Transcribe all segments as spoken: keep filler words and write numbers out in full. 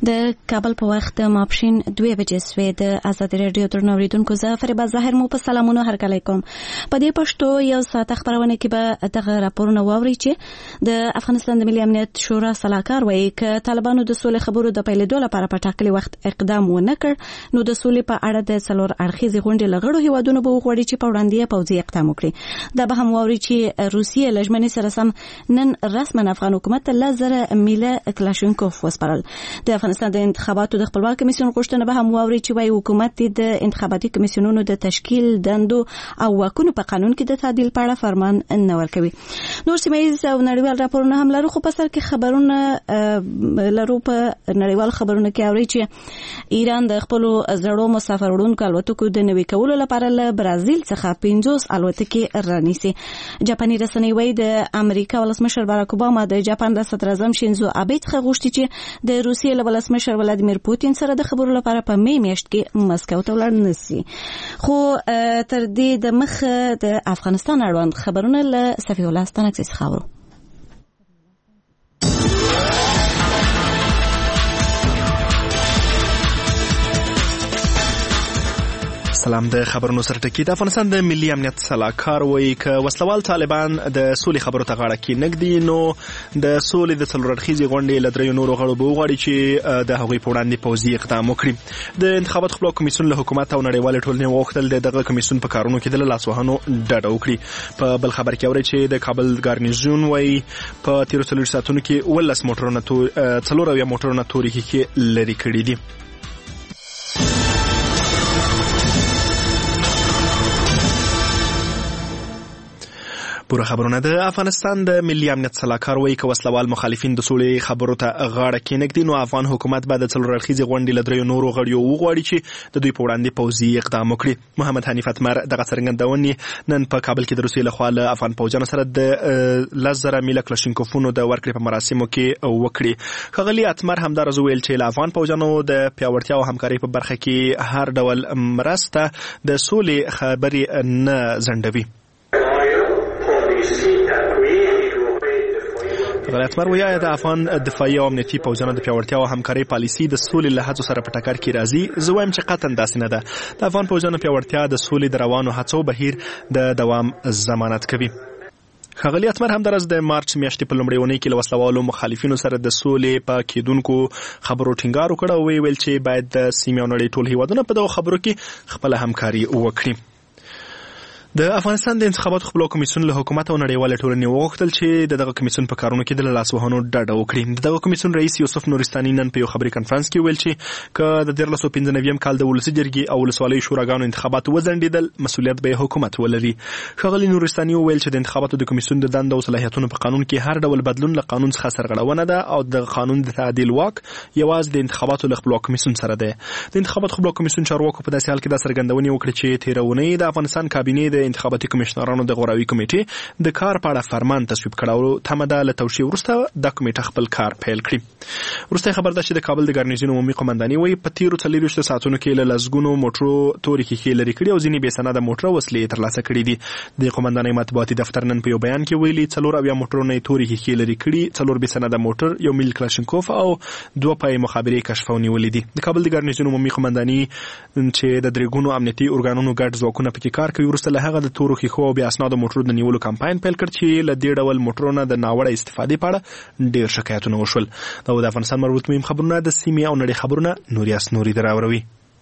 د کابل په وخت ماپښین دوه بجې سوې د آزادي رادیو درنو اوریدونکو زه فریبا ظاهر مو په سلامونو هر کله کوم. په دې پښتو یو ساعت خبرونه کې به دغه راپورونه واوري چې د افغانستان د ملي امنیت شورا سلاکار وایي ک طالبانو د سولې خبرو د پیلېدو لپاره په ټاکلي وخت اقدام ونه کړ نو د سولې په اړه د څلور اړخیزې غونډې لغړو هیوادونو به وغوړي چې په وړاندې پوځي اقدام وکړي. دا به هم واوري چې روسیې لجمنې سره سم نن رسما افغان حکومت ته لزر میله کلاشینکوف وسپارل. د افغانستان د انتخاباتو د خپلواک کمیسیون غوښتنه به هم واوري چې وايي حکومت د انتخاباتي کمیسیونونو د تشکیل دندو او واکونو په قانون کې د تعدیل په اړه فرمان نه ورکوي. نور سیمه‌ایز او نړیوال راپورونه هم لرو خو په سر کې خبرونه لرو. په نړیوال خبرونه کې اوري چې ایران د خپل زړو مسافر وړونکو الوتکو د نوي کولو لپاره له برازیل څخه پنځوس الوتکې رانیسي. جاپاني رسنۍ وايي د امریکا ولسمشر باراک اوباما د جاپان د صدر اعظم شینزو آبه څخه غوښتي چې د روسیې له ولسمشر ولادیمیر پوتین سره د خبرو لپاره په می میاشت کې مسکو ته ولاړ نسی. خو تر دې د مخ د افغانستان اړوند خبرونه له صفی الله ستانکس څخه اورو. سلام. د خبرونو سره ټکی د افغانستان د ملي امنیت سلاکار وایي ک وسلوال طالبان د سولې خبرو ته غاړه کې نګدي نو د سولې د څلور اړخیزې غونډې له دریو نورو غړو به وغواړي چې د هغوی په وړاندې پوځي اقدام وکړي. د انتخاباتو خپلواک کمیسیون له حکومت او نړیوالې ټولنې وغوښتل د دغه کمیسیون په کارونو کې د لاسوهنو ډډه وکړي. په بل خبر کې اوري چې د کابل ګارنیزون وایي په تیرو څلور ساعتونو کې ولس موټرونه څلور اویا موټرونه تورې کې لري کړي دي. پوره خبرونه. د افغانستان د ملي امنیت سلاکار وایي که وسلوال مخالفین د سولې خبرو ته غاړه کېنږدي نو افغان حکومت به د څلور اړخیزې غونډې له دریو نورو غړیو وغواړي چې د دوی په وړاندې پوځي اقدام وکړي. محمد حنیف اتمر دغه څرګندونې نن په کابل کې د روسیې لخوا له افغان پوځیانو سره د لس زره میله کلاشینکوفونو د ورکړې په مراسمو کې وکړي. ښاغلي اتمر همداراز وویل چې له افغان پوځیانو د پیاوړتیا او همکارۍ په برخه کې هر ډول مرسته د سولې خبرې نه ځنډوي. غلطمر وایي د افغان دفاعي او امنیتي پوځیانو د پیاوړتیا او همکارۍ پالیسي د سولې له هڅو سره په ټکر کې راځي. زه وایم چې قطعا داسې نه ده. د افغان پوځیانو پیاوړتیا د سولې د روانو هڅو بهیر د دوام ضمانت کوي. ښاغلي اتمر همداراز د مارچ میاشتې په لومړۍ اونۍ کې له وسلوالو مخالفینو سره د سولې په کېدونکو خبرو ټینګار وکړ او ویل چې باید د سیمې او نړۍ ټول هیوادونه په دغو خبرو کې خپله همکاري وکړي. د افغانستان د انتخاباتو خپلواک کمیسیون له حکومت او نړیوالې ټولنې وغوښتل چې د دغه کمیسیون په کارونو کې د لاسوهنو ډډه وکړي. د دغه کمیسیون رئیس یوسف نورستاني نن په یو خبري کانفرنس کې ویل چې که د دیارلس سوه پنځه نوي کال د ولسي جرګې او ولسوالیو شوراګانو انتخابات وځنډېدل مسؤلیت به حکومت ولري. ښاغلي نورستاني وویل چې د انتخاباتو د کمیسیون د دندو او صلاحیتونو په قانون کې هر ډول بدلون له قانون څخه سرغړونه ده او د قانون د تعدیل واک یوازې د انتخاباتو له خپلواک کمیسیون سره ده. د انتخاباتو خپلواک کمیسیون چارواکو په داسې حال کې دا څرګندونې وکړې چې تېره اونۍ د افغانستان کابینې د انتخاباتي کمیشنر د غوراوي کمیټې د کار په اړه فرمان تصویب کړ او تمه ده له توشیح وروسته دا کمیټه خپل کار پیل کړي. وروسته خبر ده چې د کابل د ګارنیزون عمومي قومنداني وایي په تیرو څلوېښتو ساعتونو کې له لسګونو موټرو تورې ښیښې لرې کړي او ځینې بې سنده موټره وسلې ترلاسه کړي دي. د قومندانۍ مطبوعاتي دفتر نن په یو بیان کې ویلي څلور اویا موټرونه یې تورې ښیښې لرې کړي، څلور بې سنده موټر، یو میل کلاشینکوف او دوه پایې مخابرې کشف او نیولې دي. د کابل د ګارنیزون عمومي قومنداني چې د درې ګونو امنیتي ارګانونو ګډ ځواکونه پکې کار کوي وروسته له هغه د تورو ښیښو او بې اسنادو موټرو د نیولو کمپاین پیل کړ چې له دې ډول موټرونو د ناوړه استفادې په اړه ډېر شکایتونه وشول. دا د افغانستان مربوط مهم خبرونه د سیمې او نړۍ خبرونه نوریاس نوري دراوروي.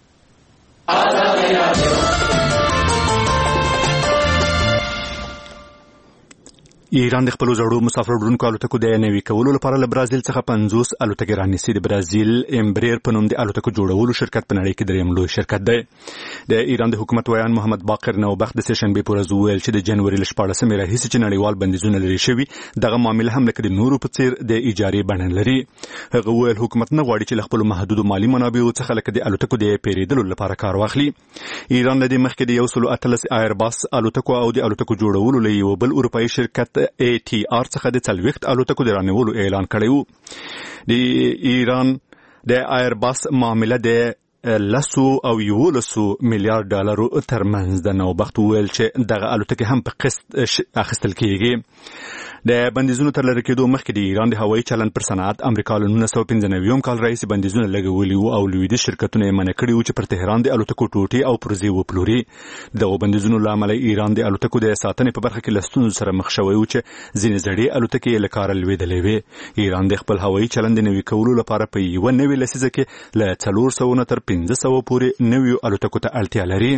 ایران د خپل زړو مسافر وړونکو الوتکو د نوي کولو لپاره له برازیل څخه پنځوس الوتکې رانیسي. د برازیل امبریر په نوم د الوتکو جوړولو شرکت په نړۍ کې دریم لوی شرکت دی. د ایران د حکومت ویان محمد باقر نوبخت د سهشنبې په ورځ وویل چې د جنوري له شپاړسمې راهیسې چې نړیوال بندیزونه لرې شوي دغه معامله هم لکه د نورو په څیر د اجارې بڼه لري. هغه وویل حکومت نه غواړي چې له خپلو محدودو مالي منابعو څخه لکه د الوتکو د پیرودلو لپاره کار واخلي. ایران له دې مخکې د یو سل اتلس ایرباس الوتکو او د الوتکو جوړولو له یو بل اروپایي شرکت ای ټي آر څخه د څلوېښت الوتکو د رانیولو اعلان کړی و. د ایران د ایرباس معامله د لسو او یولسو میلیارډ ډالرو ترمنځ د. نوبخت وویل چې دغه الوتکې هم په قسط اخیستل کیږي. د بندیزونو تر لرې کېدو مخکې د ایران د هوایي چلند پر صنعت امریکا له نولس سوه پنځه نوي کال راهیسې بندیزونه لګولي وو او لویدیځ شرکتونه یې منع کړي وو چې پر تهران د الوتکو ټوټې او پرزې وپلوري. دغو بندیزونو له امله ایران د الوتکو د ساتنې په برخه کې له ستونزو سره مخ شوی و چې ځینې زړې الوتکې یې له کاره لوېدلې وې. ایران د خپل هوایي چلند د نوي کولو لپاره په یوه نوې لسیزه کې له څلور سوه نه تر پنځه سوه پورې نویو الوتکو ته اړتیا لري.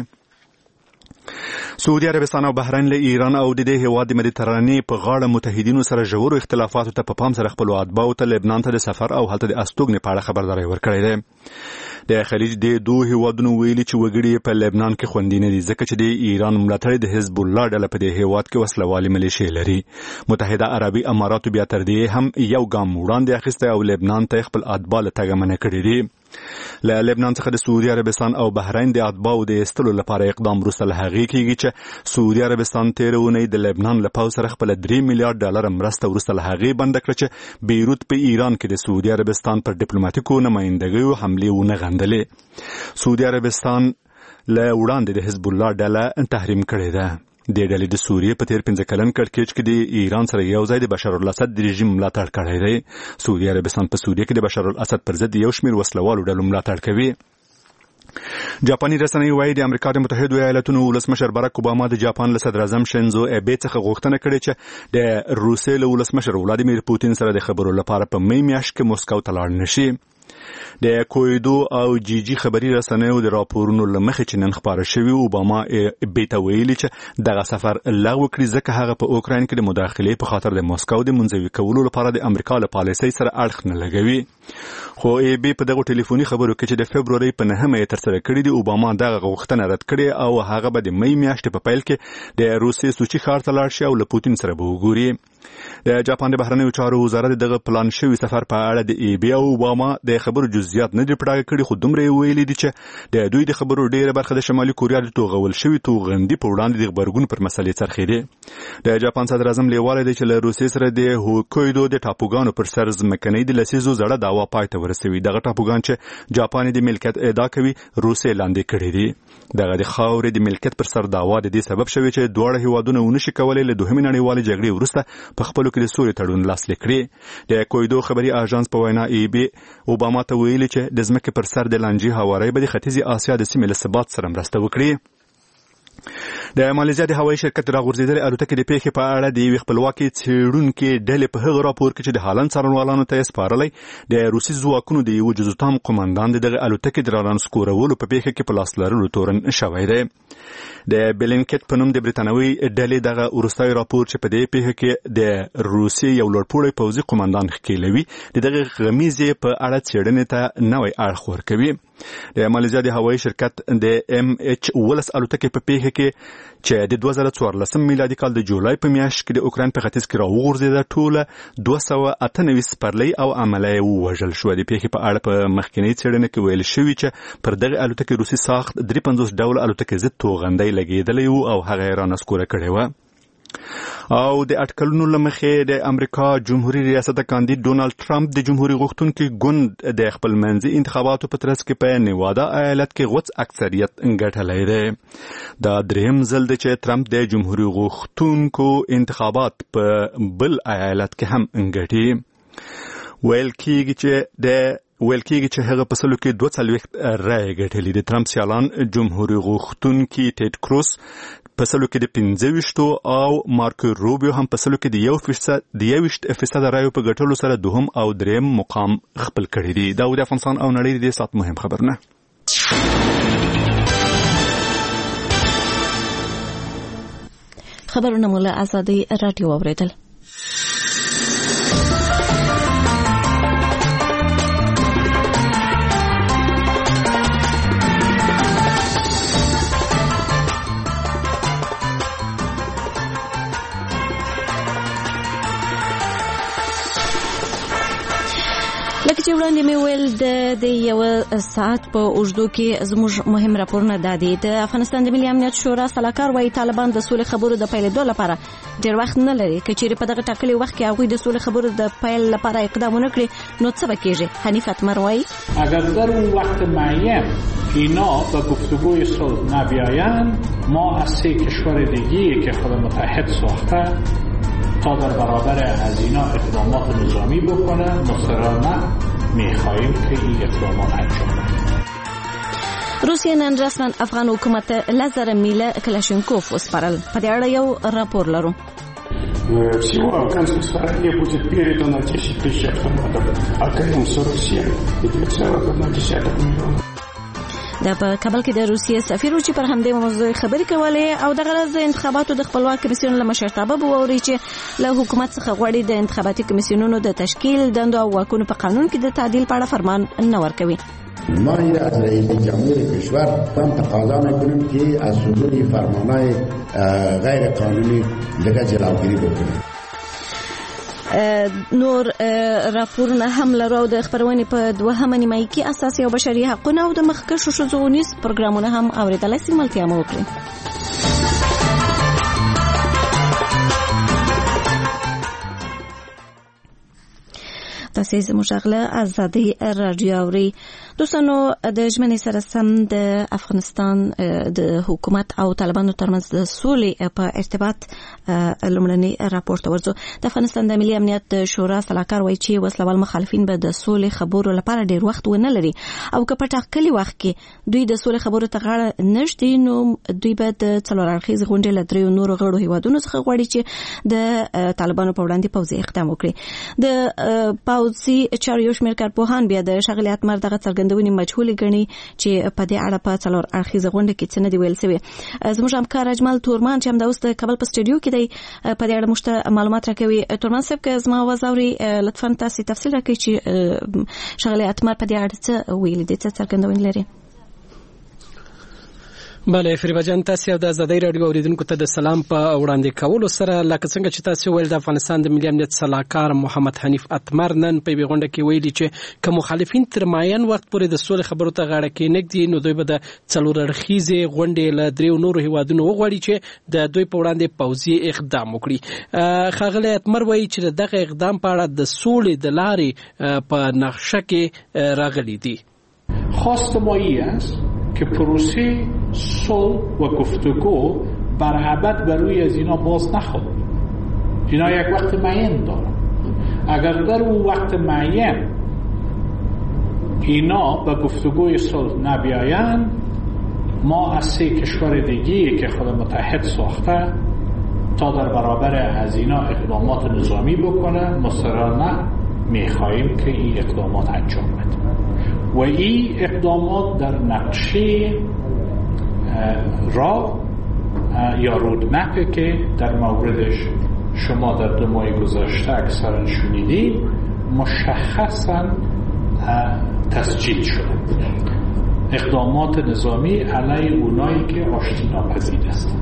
سعودي عربستان او بحرین له ایران او د دې هیواد د مدیترانې په غاړه متحدینو سره ژورو اختلافاتو ته په پام سره خپل اتباعو ته لبنان ته د سفر او هلته د استوګنې په اړه خبرداری ورکړی دی. د خلیج د دوه هیوادونو ویلي چې وګړي په لبنان کې خوندي نه دي ځکه چې د ایران ملاتړ د حزب الله ډله په دې هیواد کې وسلوالې ملیشې لري. متحده عربي اماراتو بیا تر دې هم یو ګام وړاندې اخیستی او لبنان ته خپل اتباع له تګه منع کړي دي. له لبنان څخه د سعودي عربستان او بحرین د اتباعو د ایستلو لپاره اقدام وروسته له هغې کېږي چې سعودي عربستان تېره اونۍ د لبنان له پوځ سره خپله درې میلیارډ ډالره مرسته وروسته له هغې بنده کړه چې بیروت په ایران کې د سعودي عربستان پر ډیپلوماتیکو نمایندګیو حملې ونه غندلې. سعودي عربستان له وړاندې د حزب الله ډله تحریم کړې ده. د ډلې د سوریې په تیر پنځه کلن کړکېچ کې د ایران سره یو ځای د بشار الاسد د رژیم ملاتړ کړی دی. سعودي عربستان په سوریه کې د بشار الاسد پر ضد یو شمېر وسلوالو ډلو ملاتړ کوي. جاپاني رسنۍ وايي د امریکا د متحدو ایالاتونو ولسمشر براک اوباما د جاپان له صدر اعظم شینزو ابه څخه غوښتنه کړې چې د روسیې له ولسمشر ولادیمیر پوتین سره د خبرو لپاره په می میاشت کې مسکو ته لاړ نشي. د کویدو او جی جی خبري رسنیو د راپورونو لمخې چې نن خبره شوی اوباما بیت ویلي چې دغه سفر لغوه کړی ځکه هغه په اوکراین کې د مداخلې په خاطر د مسکو د منځوي کولو لپاره د امریکا له پالیسۍ سره اړخ نه لګوي. خو ای بي په دغه ټلیفوني خبرو کې چې د فبروري په نهمه یې ترسره کړې دي اوباما دغه غوښتنه رد کړې او هغه به د می میاشتې په پیل کې د روسیې سوچي ښار ته لاړ شي او له پوتین سره به وګوري. د جاپان د بهرنیو چارو وزارت دغه پلان شوی سفر په اړه د ای بي او اوباما د خبرو جزئیات نه دی پټاګه کړي خو دومره ویلي دي چې د دوی د خبرو ډیره برخه د شمالي کوریا د توغول شوی توغندي په وړاندې د خبرګون پر مسلې څرخېدي. د جاپان صدر اعظم لیواله دی چې له روسیې سره د هوکویدو د ټاپوګانو پر سر ځمکنۍ د لسیزو زړه دعوا پای ته ورسوي. دغه ټاپوګان چې جاپان د ملکیت ادعا کوي روسیې لاندې کړي دي. دغه د خاورې د ملکیت پر سر دعوا د دې سبب شوی چې دواړه هیوادونه ونشي کولای له دوهمې نړیوالې جګړې وروسته په خپلو کې د سولې تړون لاسلیک کړي. د کویدو خبري اژانس په وینا ای بي اوباما ته ویلي چې د ځمکې پر سر د لانجې هوارۍ به د ختیځې اسیا د سیمې له ثبات سره مرسته وکړي. د مالیزیا د هوایي شرکت راغورځېدلې الوتکې د پیښې په اړه د یوې خپلواکې څېړونکې ډلې په هغه راپور کې چې د هالند څارنوالانو ته یې سپارلی د روسي ځواکونو د یوه جزوتام قمندان د دغه الوتکې د رانسکورولو په پیښه کې په لاس لرلو تورن شوی دی. د بلینکټ په نوم د برتانوي ډلې دغه وروستی راپور چې په دې پیښه کې د روسیې یو لوړپوړی پوځي قمندان ښکېلوي د دغه غمیزې په اړه څېړنې ته نوی اړخ ورکوي. د مالیزیا د هوایي شرکت د ام ایچ ولس الوتکې په پیښه کې چې د دوه زره څوارلسم میلادي کال د جولای په میاشت کې د اوکراین په ختیځ کې راوغورځېده ټوله دوه سوه اته نوي سپرلۍ او عمله یې ووژل شوه. د پیښې په اړه په مخکینۍ څېړنه کې ویل شوي چې پر دغه الوتکې روسي ساخت درې پنځوس ډوله الوتکې ضد توغندی لګېدلی و او هغه یې رانسکوره کړې وه. او د اټکلونو له مخې د امریکا جمهوریت ریاست کاندید ډونالد ټرمپ د جمهوریت غوښتونکي ګوند د خپل منځي انتخاباتو په ترڅ کې په نیوادا ایالت کې غوڅ اکثریت ګټلی دی. دا دریم ځل دی چې ټرمپ د جمهوریت غوښتونکو انتخابات په بل ایالت کې هم ګټي. ویل کېږي چې د ویل کېږي چې هغه په سلو کې دوه څلوېښت رایې ګټلې. د ټرمپ سیالان جمهوریت غوښتونکي ټیډ کروس په سلو کې د پنځه ویشتو او مارکو روبیو هم په سلو کې د یو فیصد د یوویشت فیصده رایو په ګټلو سره دوهم او دریم مقام خپل کړی دی. دا د افغانستان او نړۍ د دې ساعت مهم خبرونه. خبرونه مو له ازادي رادیو اوریدل. لکه چې وړاندې مې ویل د یو ساعت په اوږدو کې زموږ مهم راپورونه دا دي. د افغانستان د ملي امنیت شورا سلاکار وايي طالبان د سولې خبرو د پیلېدو لپاره ډېر وخت نه لري. که چیرې په دغه ټاکلي وخت کې هغوی د سولې خبرو د پیل لپاره اقدام ونه کړي نو څه به کېږي؟ حنیف اتمر وايي اگر در اون وقت معین اینا به گفتگوی صلح نبیایند ما از سه کشور دیگه‌ای که خود متحد ساخته تا در برابر از اینا اقدامات نظامی بکنه. مصرانه میخواهیم که این اقدامات انجام بشه. روسیه نن رسما افغان حکومت لزر میله کلاشینکوف وسپارل. په دې اړه یو راپور لرو. Всего афганских стороне будет передано десять тысяч автоматов, а Крым сорок семь и два целых одна десятая миллиона. دا په کابل کې د روسیې سفیر چې پر همدې موضوع خبرې کولې او د غرض انتخاباتو د خپلواک کمیسیون له مشرتابه بووري چې له حکومت څخه غواړي د انتخاباتي کمیسیونونو د تشکیل دندو او واکونو په قانون کې د تعدیل په اړه فرمان نه ورکوي. ما این از رئیس جمهور کشور هم تقاضا میکنیم که از صدور فرمانهای غیر قانونی دیگه جلوگیری بکنه. نور راپورونه هم لرو د خبرونې په دوهمه نیمایي کې اساسي او بشري حقوقونه او د مخکښو ښځو ونیز پروګرامونه هم اوریدلای شئ. ملتیا مو وکړئ. تاسو زموږ غله آزادي رادیو اوري. دوستانو د ژمنې سره سم د افغانستان د حکومت او طالبانو ترمنځ د سولې په ارتباط لومړنی راپور ته ورځو. د افغانستان د ملي امنیت شورا سلاکار وایي چې وسلوال مخالفین به د سولې خبرو لپاره ډیر وخت ونه لري او که په ټاکلي وخت کې دوی د سولې خبرو ته غاړه نږدي نو دوی به د څلور اړخیز غونډې له دریو نورو غړو هیوادونو څخه غواړي چې د طالبانو په وړاندې پوځي اقدام وکړي. د پوځي چارو یو شمېر کارپوهان بیا د ښاغلي اتمر دغه څرګندونې مجهولې ګڼي چې په دې اړه په څلور اړخیزه غونډه کې څه نه دی ویل شوی. زموږ همکار اجمل تورمان چې همدا اوس د کابل په سټوډیو کې دی په دې اړه موږ ته معلومات راکوي. تورمان صاحب که زما اواز اوري لطفا تاسو تفصیل راکړئ چې ښاغلي اتمر په دې اړه څه ویلي دي، څه څرګندونې لري. بله فریبا جان، تاسو د آزادۍ رادیو اوریدونکو ته د سلام په وړاندې کولو سره لکه څنګه چې تاسو ویل د افغانستان د ملي امنیت سلاکار محمد حنیف اتمر نن په غونډه کې ویلي چې که مخالفین تر معین وخت پورې د سولې خبرو ته غاړه کېنږدي نو دوی به د څلور اړخیزې غونډې له دریو نورو هیوادونو وغواړي چې د دوی په وړاندې پوځي اقدام وکړي. ښاغلی اتمر وایي چې دغه اقدام په اړه د سولې د لارې په نقشه کې راغلي دي. خواست ما این است که پروسه صلح و گفتگو بر ابد بر روی از اینا باز نخواهد. اینا یک وقت معین دارن. اگر در اون وقت معین اینا به گفتگوی صلح نبیاین، ما از سه کشور دیگه که خود متحد ساخته تا در برابر از اینا اقدامات نظامی بکنه مصرانه میخواهیم که این اقدامات انجام بده و این اقدامات در نقشه راه یا رودمپی که در موردش شما در دو ماه گذشته اکثرا شنیدید مشخصا تسجیل شده. اقدامات نظامی علیه اونایی که آشتی ناپذیر هستند.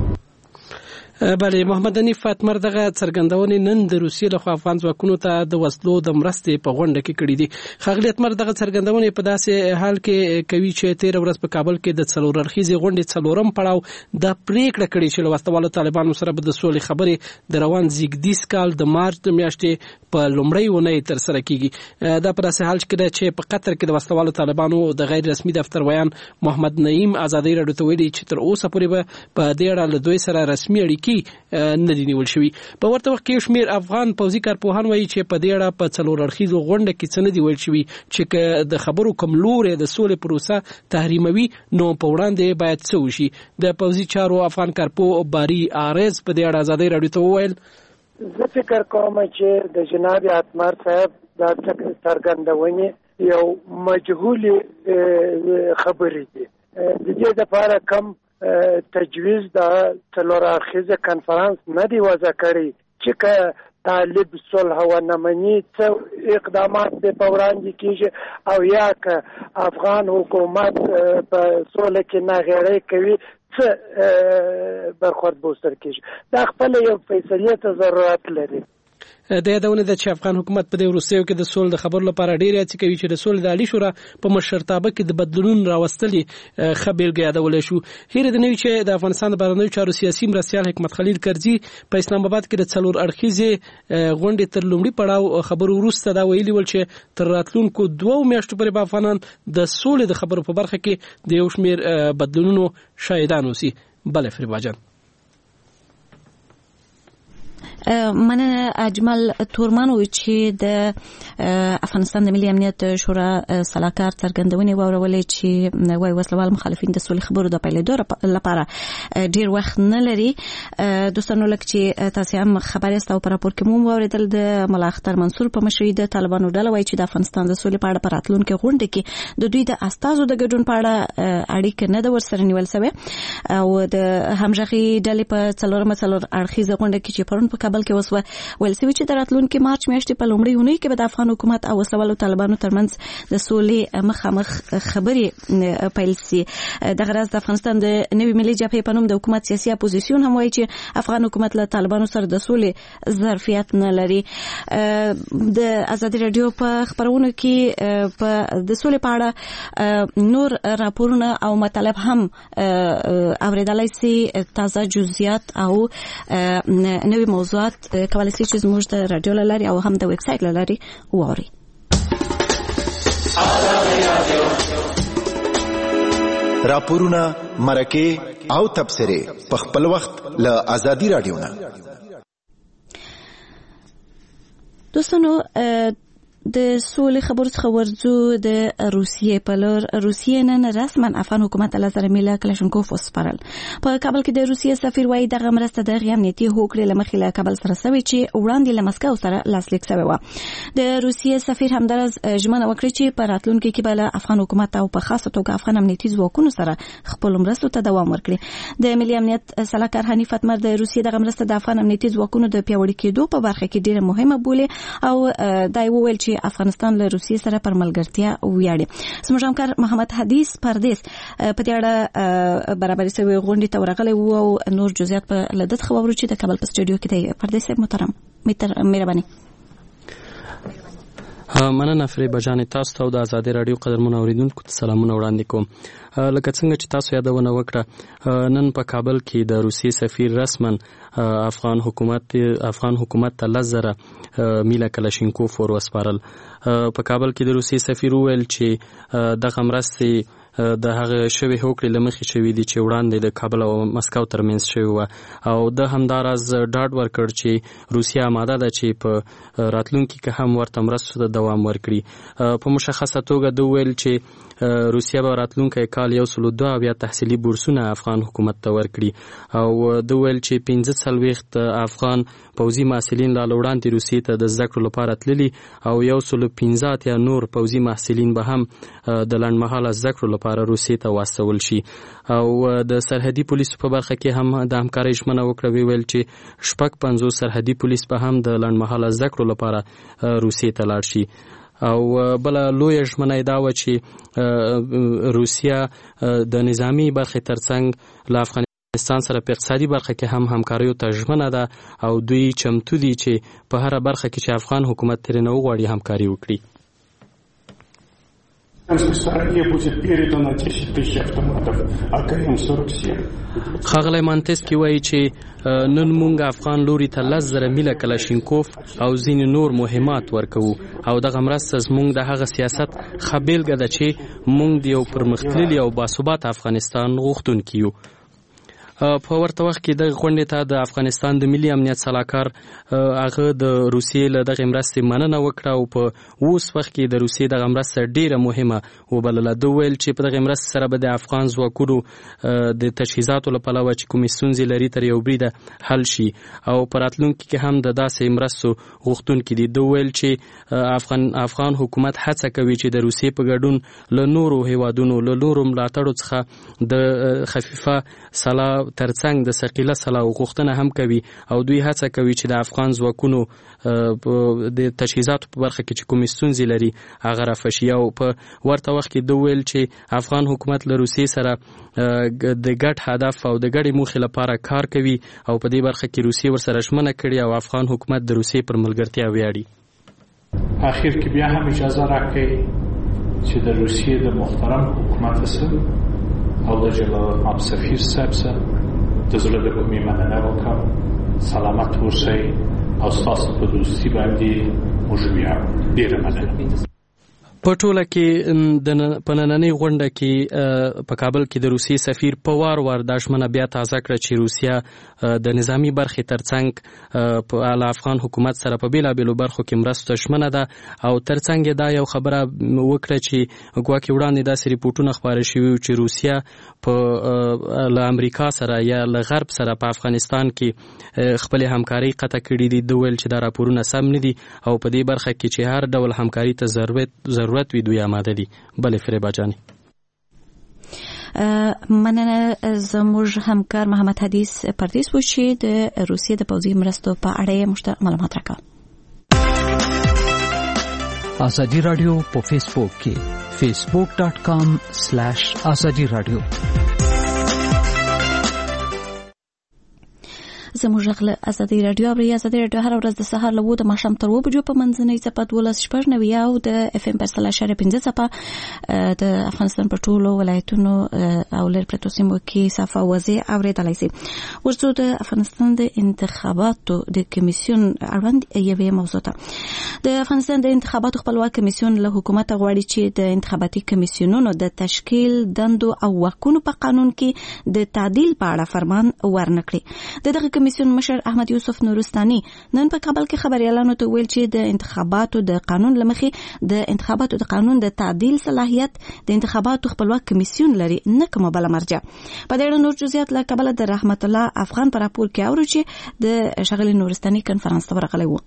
بله محمد حنیف اتمر دغه څرګندونې نن د روسیې له خوا افغان ځواکونو ته د وسلو د مرستې په غونډه کې کړې دي. ښاغلي اتمر دغه څرګندونې په داسې حال کې کوي چې تېره ورځ په کابل کې د څلور اړخیزې غونډې څلورم پړاو د پریکړه کړې چې له وسلوالو طالبانو سره به د سولې خبرې د روان زیږدیز کال د مارچ د میاشتې په لومړۍ اونۍ ترسره کیږي. دا په داسې حال کې ده چې په قطر کې د وسلوالو طالبانو د غیر رسمي دفتر ویان محمد نعیم آزادۍ راډیو ته ویلي چې تر اوسه پورې به په دې اړه له دوی سره رسمي اړیکې نه دی نیول شوی. په ورته وخت کې شمیر افغان پوځي کارپوهان وایي چې په دې اړه په څلور اړخیزو غونډه کې څه نه دی ویل شوی چې د خبرو کوم لوري د سولې پروسه تحریموي نو په وړاندې باید څه وشي. د پوځي چارو افغان کارپوه باری آرز په دې اړه آزادۍ راډیو ته وویل زه فکر کوم چې د جناب اتمر صاحب دا څرګندونې یو مجهولې خبرې دي. د دې لپاره کم تجویز د څلور اړخیزه کنفرانس نه دی وضع کړی چې که طالب صلح و نمنی څه اقدامات به په وړاندې کیږي او یا که افغان حکومت په سولې کې ناغېړۍ کوي څه برخورد به ورسره کیږي. دا خپل یو فیصلې ته ضرورت لري. د یادونه ده چې افغان حکومت په دې وروستیو کې د سولې د خبرو لپاره ډېرې هڅې کوي چې د سولې د عالي شورا په مشرتابه کې د بدلون راوستلې ښه بېلګه یادولی شو. هیله ده نه وي چې د افغانستان د بهرنیو چارو سیاسي مرستیال حکمت خلیل کرزي په اسلام آباد کې د څلور اړخیزې غونډې تر لومړي پړاو خبرو وروسته دا ویلي ول چې تر راتلونکو دوو میاشتو پورې به افغانان د سولې د خبرو په برخه کې د یو شمېر بدلونونو شاهدان اوسي. بله فریبا جان. مننه اجمل تورمان و چې د افغانستان د ملي امنیت شورا سلاکار څرګندونې واورولې چې وای وسلوال مخالفین د سولې خبرو د پیلېدو لپاره ډیر وخت نه لري. دوستانو لکه چې تاسو هم خبري ستاسو په راپور کې مو واوریدل د ملا اختر منصور په مشرۍ د طالبانو ډله وایي چې د افغانستان د سولې په اړه په راتلونکي غونډه کې د دوی د استازو د ګډون په اړه اړیکه نه د ورسره نیول شوې او د همغږي ډلې په څلورمه څلور اړخیزه غونډه کې چې پرون په کابل کې وسوه ویل شوی چې د راتلونکي مارچ میاشتې په لومړۍ اونۍ کې به د افغان حکومت او وسلوالو طالبانو ترمنځ د سولې مخامخ خبرې پیل شي. د غرض د افغانستان د نوي ملي جبهې په نوم د حکومت سیاسي اپوزیسیون هم وایي چې افغان حکومت له طالبانو سره د سولې ظرفیت نه لري. د ازادي رادیو په خبرونو کې په د سولې په اړه نور راپورونه او مطالب هم اوریدلای شي. تازه جزئیات او نوي موضوعات کولای شي چې زموږ د رادیو لاري او هم د ویب سټ لاري ووري. راپورونه مرکه او تبصره په خپل وخت له ازادي رادیو نه. دوستانو د سولې خبرو څخه ورځو د روسیې په لور. روسیې نن رسما افغان حکومت له سره میلا کلاشینکوف وسپارل. په کابل کې د روسیې سفیر وایي دغه مرسته د امنیتي هوکړې له مخې له کابل سره سوي چې وړاندې له مسکو سره لاسلیک شوی و. د روسیې سفیر همدارس ژمنه وکړه چې په راتلونکي کې به له افغان حکومت او په خاصه توګه افغان امنیتي ځواکونو سره خپل مرستو ته دوام ورکړي. د ملي امنیت سلاکار حنیف اتمر د روسیې دغه مرسته د افغان امنیتي ځواکونو د پیاوړي کېدو په برخه کې ډیره مهمه بولي او دای وویل چې افغانستان له روسیې سره پر ملګرتیا ویاړي. زموږ همکار محمد حدیث پردیس په دې اړه برابرې شوی غونډې ته ورغلی و او نور جزئیات په لدت خبرو چې د کابل په سټوډیو کې دی. پردیس محترم مهرباني. مننه فریبا جان. تاسو ته د ازادي رادیو قدرمن اوریدونکو ته سلامونه وړاندې کوم. لکه څنګه چې تاسو یادونه وکړه نن په کابل کې د روسي سفیر رسما افغان حکومت افغان حکومت ته لزره میلا کلاشینکوف ور وسپارل. په کابل کې د روسي سفیر ویل چې د غمرستي د هغه شوی هوکړې لمخې شوی دي چې وړاندې د کابل او مسکو ترمنځ شوی و او د همداراز ډاډ ورکړ چې روسیا آماده ده چې په راتلونکي کې هم ورته مرستو ته دوام ورکړي. په مشخصه توګه د ویل چې روسیا به راتلونکي کال یو سل دوه بیا تحصیلي بورسونه افغان حکومت ته ورکړي او د ویل چې پنځه څلوېښت افغان پوځي محصلین لا وړاندې روسیې ته د زده کړو لپاره تللي او یو سل پنځه اتیا نور پوځي محصلین به هم د لنډمهاله زده کړو لپاره روسیې ته واستول شي. او د سرحدي پولیسو په برخه کې هم د همکارۍ ژمنه وکړه ویل چې شپږ پنځوس سرحدي پولیس به هم د لنډمهاله زده کړو لپاره روسیې ته لاړ شي. او بل لوی ژمنه دا و چې روسیا د نظامی برخه ترڅنګ له افغانستان سره په اقتصادي برخه کې هم همکاریو ته ژمنه ده او دوی چمتو دي چې په هر برخه کې چې افغان حکومت ترې نه وغواړي همکاري وکړي. خاغلی مانتسکی وایي چې نن مونږ افغان لوري ته لس زره میله کلاشینکوف او ځینې نور مهمات ورکوو او دغه مرسته زموږ د هغه سیاست ښه بیلګه ده چې مونږ د یو پرمختللي او باثباته افغانستان غوښتونکي یو. په ورته وخت کې د غونډې ته د افغانستان د ملي امنیت سلاکار هغه د روسیې له دغه مرستې مننه وکړه او په اوس وخت کې د روسیې دغه مرسته ډیره مهمه وبلله. د ویل چې په دغه مرستې سره به د افغان ځواکونو د تجهیزاتو له پلوه چې کومې ستونزې لري تر یو بریده حل شي او په راتلونکي کې هم د داسې مرستو غوښتونکي دي. د ویل چې افغان افغان حکومت هڅه کوي چې د روسیې په ګډون له نورو هیوادونو له نورو ملاتړو څخه د خفیفه سلا ترڅنګ د ثقيله سلاح غوښتنه هم کوي او دوی هڅه کوي چې د افغان ځواکونو د تجهیزاتو په برخه کې چې کومې ستونزې لري هغه رفع شي. او په ورته وخت کې د ویل چې افغان حکومت له روسیې سره د ګډ هدف او د ګډې موخې لپاره کار کوي او په دې برخه کې روسیې ورسره ژمنه کړې او افغان حکومت د روسیې پر ملګرتیا ویاړي. اخر کې بیا هم اجازه راکړئ چې د روسیې د محترم حکومت سره او د جلال الملک سفیر صاحب سره د زړه د کومې مننه وکړم. سلامت اوسئ او ستاسو په دوستي باندې موږ ویاړو. ډېره مننه. په ټوله کې د په نننۍ غونډه کې په کابل کې د روسیې سفیر په وار وار دا ژمنه بیا تازه کړه چې روسیا د نظامی برخې ترڅنګ په افغان حکومت سره په بیلابیلو برخو کې مرستو ژمنه ده او ترڅنګ دا یو خبره وکړه چې ګواکې وړاندې داسې ریپورټونه خپاره شوي چې روسیا په له امریکا سره یا له غرب سره په افغانستان کې خپل همکاري قطع کړي دي. دوی ویل چې دا راپورونه سم نه دي او په دې برخه کې چې هر ډول همکاري ته ضرورت ضرورت وي دوی آماده دي. بله فریبا جاني مننه. زموږ همکار محمد حدیث پردیس و چې د روسیې د پوځي مرستو په اړه مشته معلومات راکړل. ازادي رادیو په فیسبوک کې facebook dot com slash azadi radio. زموږ غله ازادي رادیو او ازادي رادیو هر ورځ د سهار له وو د ماښام تر وو بجو په منځنۍ صفات ولس شپږ نوي او د اف ام پر سلا شر پنځه صفه د افغانستان په ټولو ولایتونو او لر پرتو سیمو کې صفه وځي اوریدلای شي. ورته د افغانستان د انتخاباتو د کمیسیون اړوند یوې موضوع ته د افغانستان د انتخاباتو خپلواک کمیسیون له حکومت غواړي چې د انتخاباتي کمیسیونونو د تشکیل دندو او واکونو په قانون کې د تعدیل په اړه فرمان ورنکړي. دغه کمیسیون مشر احمد یوسف نورستاني نن په کابل کې خبريالانو ته ویل چې د انتخاباتو د قانون لمخې د انتخاباتو د قانون د تعدیل صلاحیت د انتخاباتو خپلواک کمیسیون لري نه کومه بل مرجع. په دې اړه نور جزئیات له کابل د رحمت الله افغان پر راپور کې اورو چې د شغل نورستاني کنفرانس ته ورغلی و.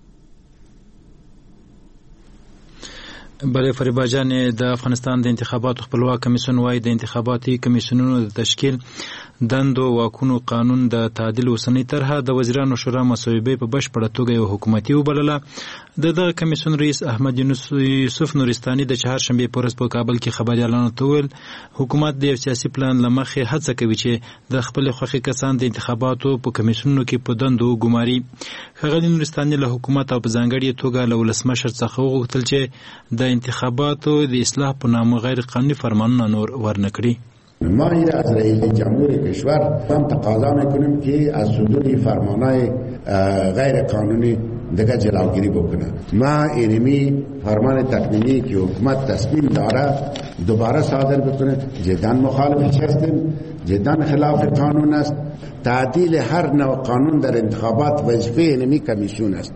بله فریبا جان، د افغانستان د انتخاباتو خپلواک کمیسیون وايي د انتخاباتي کمیسیونونو د تشکیل دندو واکونو قانون د تعدیل اوسنۍ طرحه د وزیرانو شورا مصوبې په بشپړه توګه یو حکومتي وبلله. د دغه کمیسیون رئیس احمد یوسف نورستاني د چهارشنبې په ورځ په کابل کې خبريالانو ته وویل حکومت د یو سیاسي پلان له مخې هڅه کوي چې د خپل خوښې کسان د انتخاباتو په کمیسیونونو کې په دندو ګماري. ښاغلي نورستاني له حکومت او په ځانګړې توګه له ولسمشر څخه وغوښتل چې د انتخاباتو د اصلاح په نامه غیر قانوني فرمانونه نور ورنکړي. ما از رئیس جمهور کشور هم تقاضا میکنیم که از صدور فرمانهای غیر قانونی دیگه جلوگیری بکنه. ما اینمی فرمان تکمیلی که حکومت تصمیم داره دوباره صادر بکنه. جدا مخالفش هستیم، جدا خلاف قانون است. تعدیل هر نوع قانون در انتخابات وظیفه اینمی کمیسیون است.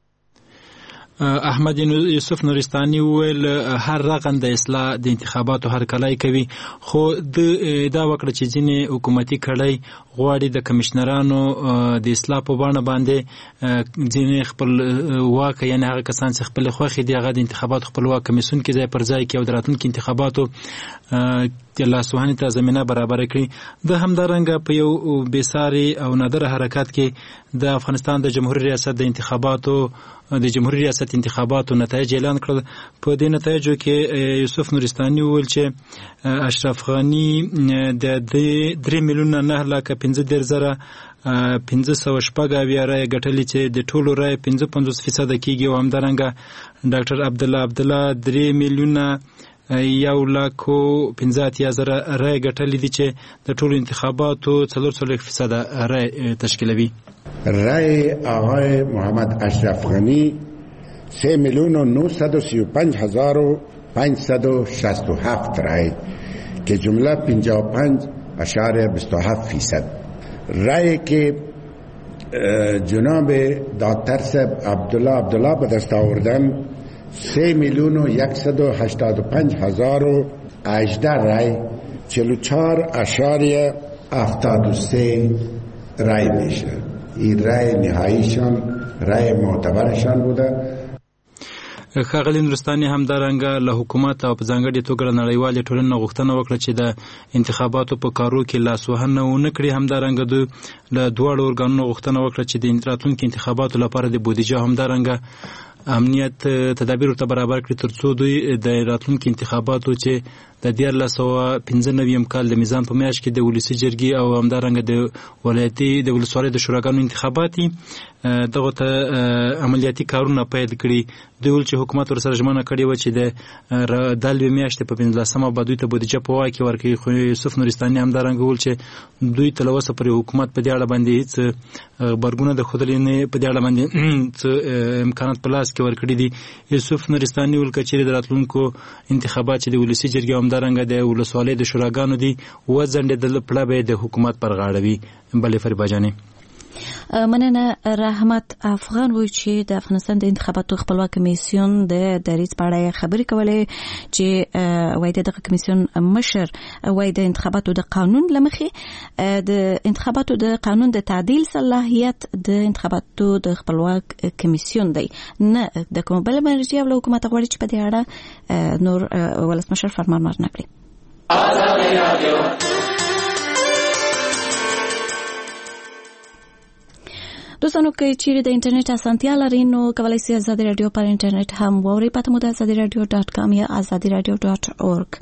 احمد یوسف نورستاني وویل هر رغند د اصلاح د انتخاباتو هرکلی کوي، خو د دا وکړه چې ځینې حکومتي کړۍ غواړي د کمشنرانو د اصلاح په بڼه باندې ځینې خپل واک یعنې هغه کسان چې خپل خوښې دي هغه د انتخاباتو خپلواک کمیسیون کې ځای پر ځای کړي او د راتلونکي انتخاباتو لاسوهنې ته زمینه برابره کړي. د همدارنګه په یو بېساري او نادره حرکت کې د افغانستان د جمهوري ریاست د انتخاباتو د جمهوري ریاست انتخاباتو نتایج اعلان کړل. په دې نتایجو کې یوسف نورستاني وویل چې اشرف غني د درې میلیونه نه لکه پنځه دېرش زره پنځه سوه شپږ اویا رایې ګټلې چې د ټولو رایې پنځه پنځوس فیصده کېږي او همدارنګه ډاکټر عبدالله عبدالله درې میلیونه یو لاکو پنځه اتیا زره رایې ګټلې دي چې د ټولو انتخاباتو څلور څلوېښت فیصده رایې تشکیلوي. رای آقای محمد اشرف غنی سه میلیون و نهصد و سی و پنج هزار و پانصد و شصت و هفت رای که جمله پنجاه و پنج اشاره بیست و هفت فیصد. رای که جناب دکتر صاحب عبدالله عبدالله به دست آوردن سه میلیون و یکصد و هشتاد و پنج هزار و هجده رای چهل و چهار اشاره هفتاد و سه رای میشه. این رای نهاییشان رای معتبرشان بوده. ښاغلي نورستاني همدارنګه له حکومت او په ځانګړې توګه له نړیوالې ټولنې غوښتنه وکړه چې د انتخاباتو په کارو کې لاسوهنه ونه کړي. همدارنګه دوی له دواړو ارګانونو غوښتنه وکړه چې د راتلونکي انتخاباتو لپاره د بودیجه همدارنګه امنیت تدابیر ورته برابر کړي تر څو دوی د راتلونکي انتخاباتو چې د دیارلس سوه پنځه نوي کال د میزان په میاشت کې د ولسي جرګې او همدارنګه د ولایتي د ولسوالۍ د شوراګانو انتخاباتي دغه ته عملیاتي کارونه پیل کړي. دوی ویل چې حکومت ورسره ژمنه کړې وه چې د دا لویې میاشتې په پنځلسمه به دوی ته بودیجه په واک کې ورکوي، خو یوسف نورستاني همدارنګه ویل چې دوی تر اوسه پورې حکومت په دې اړه باندې هېڅ غبرګونه د ښودلې نه، په دې اړه باندې څه امکانات په لاس کې ورکړي دي. یوسف نورستاني ول کچېرې د راتلونکو انتخابات چې د ولسی جرګې همدارنګه د ولسوالۍ د شوراګانو دي و ځنډېدل پړه به د حکومت پر غاړه وي. بلې فریبا جانې مننه. رحمت افغان وایي چې د افغانستان د انتخاباتو خپلواک کمیسیون د دریځ په اړه خبرې کولې چې وایي دغه کمیسیون مشر وایي د انتخاباتو د قانون لمخې د انتخاباتو د قانون د تعدیل صلاحیت د انتخاباتو د خپلواک کمیسیون دی نه د کوم بل مرجع او حکومت غواړي چې په دې اړه نور ولسمشر فرمان ورنه کړي. آزادي رادیو دوستانو که چیرې د انټرنیټ اسانتیا لرئ نو کولی شئ آزادي رادیو پر انټرنیټ هم واورئ. پته مو د آزادي رادیو ډاټ کام یا آزادي رادیو ډاټ اورګ.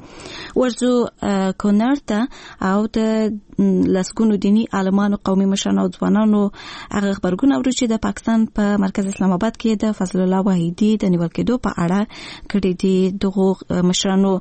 ورځو کونړ ته او د لسګونو دینی عالمانو قومي مشرانو او ځوانانو هغه خبرونه اوري چې د پاکستان په مرکز اسلام آباد کې د فضل الله وحیدی د نیول کېدو په اړه کړي دي. دغه مشرانو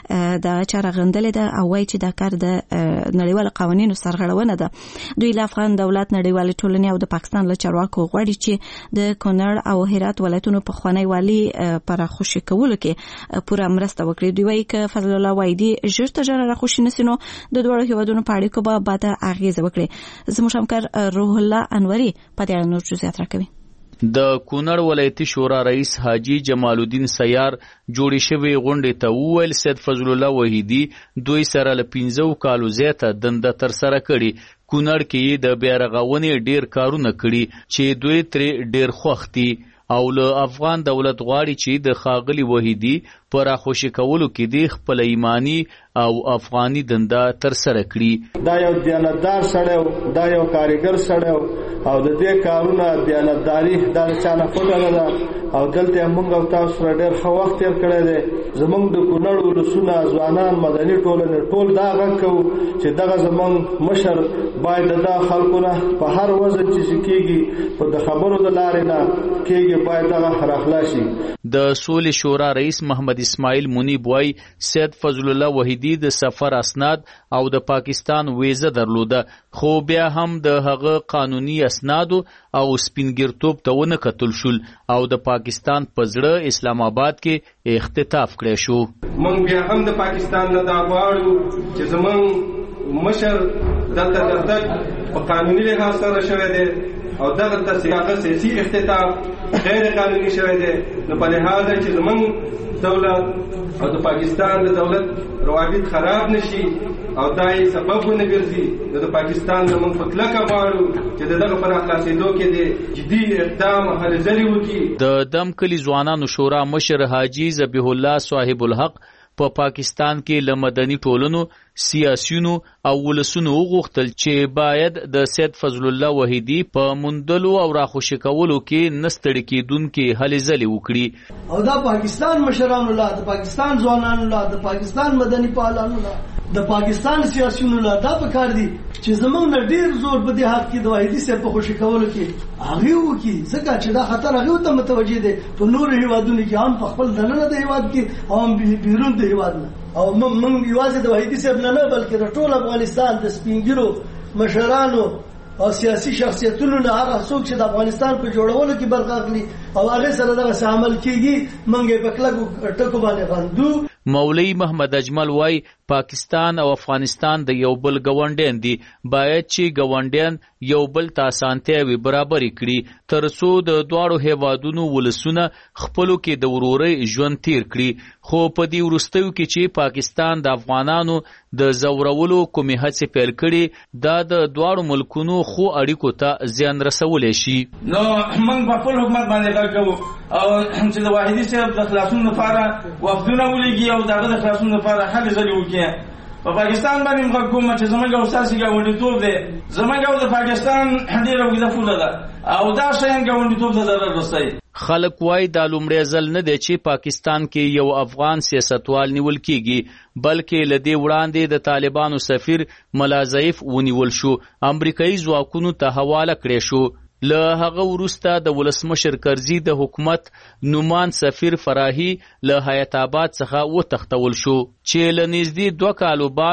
د چاره غندلې ده او وایي چې دا کار د نړیوال قوانینو سرغړونه ده. دوی له افغان دولت نړیوال ټولنې او د پاکستان له چارواکو غواړي چې د کونړ او هرات ولایتونو په خوانی والي پر خوشي کولو کې پوره مرسته وکړي. دوی وایي چې فضل الله وحیدی ژر تر ژره راخوشي نسینو د دوه هیوادونو په اړیکو به بعد اغیزه وکړي. زموږ همکار روح الله انوري په دې اړه نور جزئیات راکوي. د کونړ ولایتي شورا رئیس حاجی جمال الدین سیار جوړې شوی غونډې ته وویل سید فضل الله وحیدی دوی سره له پنځو کالو زیاته دنده تر سره کړي. کونړ کې د بیا رغونې ډیر کارونه کړي چې دوی ترې ډیر خوښ دي او له افغان دولت غواړي چې د ښاغلي وحیدی پر راخوشي کولو کې د خپل ایمانی او افغاني دنده تر سره کړي. دا یو دیانتدار سړی دا یو کاریګر سړی او د دې کارونه دیانتداري دا چانه پټه نه ده او دلته موږ او تاسو سره ډېر ښه وخت تیر کړی دی. زموږ د کونړ ولسونه ځوانان مدني ټولنې ټول دا غږ کوو چې دغه زموږ مشر باید دا خلکونه په هر وزن چې کېږي په د خبرو د لارې نه کېږي باید دغه راخلاصي. د سولې شورا رئیس محمد اسماعیل منیب وای سید فضل الله وحیدی د سفر اسناد او د پاکستان ویزه درلوده خو بیا هم د هغه قانوني اسناد او سپینګرتوب ته ونه کتل شول او د پاکستان په زړه اسلام آباد کې اختطاف کړی شو. مونږ بیا هم د پاکستان نه دا غواړو چې زمونږ مشر دلته دفتر په قانوني لحاظ سره شوی دی او دغه د سیاسي اختطاف غیر قانوني شوی دی. نو په لحاظ چې زمونږ دولت او د پاکستان د دولت روابط خراب نشي او دای سبب ونه ګرځي نو د پاکستان د موږ په کلکه غواړو چې دغه پر خلاصېدو کې د جدي اقدام هلې ځلې وکړي. د دم کلي ځوانانو شورا مشر حاجی ذبیح الله صاحب الحق په پا پاکستان کې له مدني ټولنو سیاسيونو او ولسونو وغوښتل چې باید د سید فضل الله وحیدی په مندلو او راخوشي کولو کې نستړي کېدونکي هلې ځلې وکړي او دا پاکستان مشرانو لا د پاکستان ځوانانو لا د پاکستان مدني فعالانو لا د پاکستان سیاسيونو لا دا پکار دي چې زموږ نه ډیر زور په دې حق کې د وحیدی سره په خوشي کولو کې هغه وکي ځکه چې دا خطر هغه ته متوجي دي په نور هیوادونو کې هم په خپل دننه د هیواد کې او هم بیرون د هیواد نه او موږ یوازې د وحیدی سره نه بلکې د ټول افغانستان د سپینګرو مشرانو او سیاسي شخصیتونو نه هغه څوک چې د افغانستان په جوړولو کې برخه اخلي او هغه سره دغه عمل کیږي موږ په کلکو ټکو باندې غندو. مولوی محمد اجمل وای پاکستان او افغانستان د یو بل ګاونډیان دي باید چې ګاونډیان یو بل ته اسانتیاوي برابر کړي ترڅو د دواړو هیوادونو ولسونه خپلو کې د ورورۍ ژوند تیر کړي. خو په دې وروستیو کې چې پاکستان د افغانانو د زورولو کومې هڅې پیل کړي دا د دواړو ملکونو خو اړیکو ته زیان رسولی شي. نو موږ په خپل حکومت باندې غږ کوو او چې د وحیدی صاحب د خلاصون لپاره وفدونه ولېږي او دغه د خلاصون لپاره هلې ځلې وکړي. په پاکستان باندې موږ کوم چې زموږ او ساسي ګاونډیتوب دی زموږ او د پاکستان ډېره اوږده پوله ده او دا شیان ګاونډیتوب ته ضرر رسوي. خلک وای دا لومړی ځل نه دی چې پاکستان کې یو افغان سیاستوال نیول کیږي بلکې له دې وړاندې د طالبانو سفیر ملا ضعیف ونیول شو امریکایي ځواکونو ته حواله کړی شو. له هغه وروسته د ولسمشر کرزي د حکومت نومان سفیر فراهي له حیات آباد څخه وتښتول شو چې له نږدې دوه کالو بعد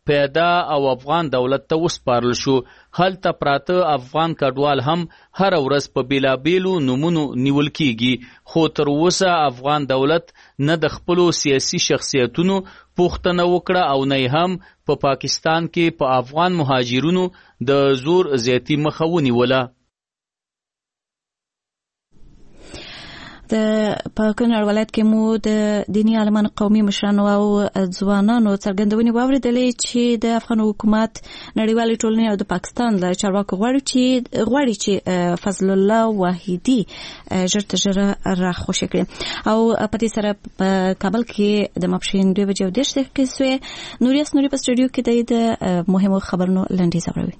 پیدا او افغان دولت ته وسپارل شو. هلته پراته افغان کډوال هم هر ورځ په بیلابیلو نومونو نیول کیږي، خو تر اوسه افغان دولت نه د خپلو سیاسي شخصیتونو پوښتنه وکړه او نه هم په پا پاکستان کې په افغان مهاجرونو د زور زیاتی مخه ونیوله. د په نړیوالت کې مو د دینی عالمانو، قومي مشرانو او ځوانانو څرګندونې واوریدلې چې د افغان حکومت نړیوالې ټولنې او د پاکستان له چارواکو غواړي چې غواړي چې فضل الله واحدي ژر تر ژره راخوشي کړي. او په دې سره په کابل کې د ماپښین دوه بجې او دېرش دقیقې سوې. نوریاس نوري په سټوډیو کې د مهمو خبرونو لنډیز اوري.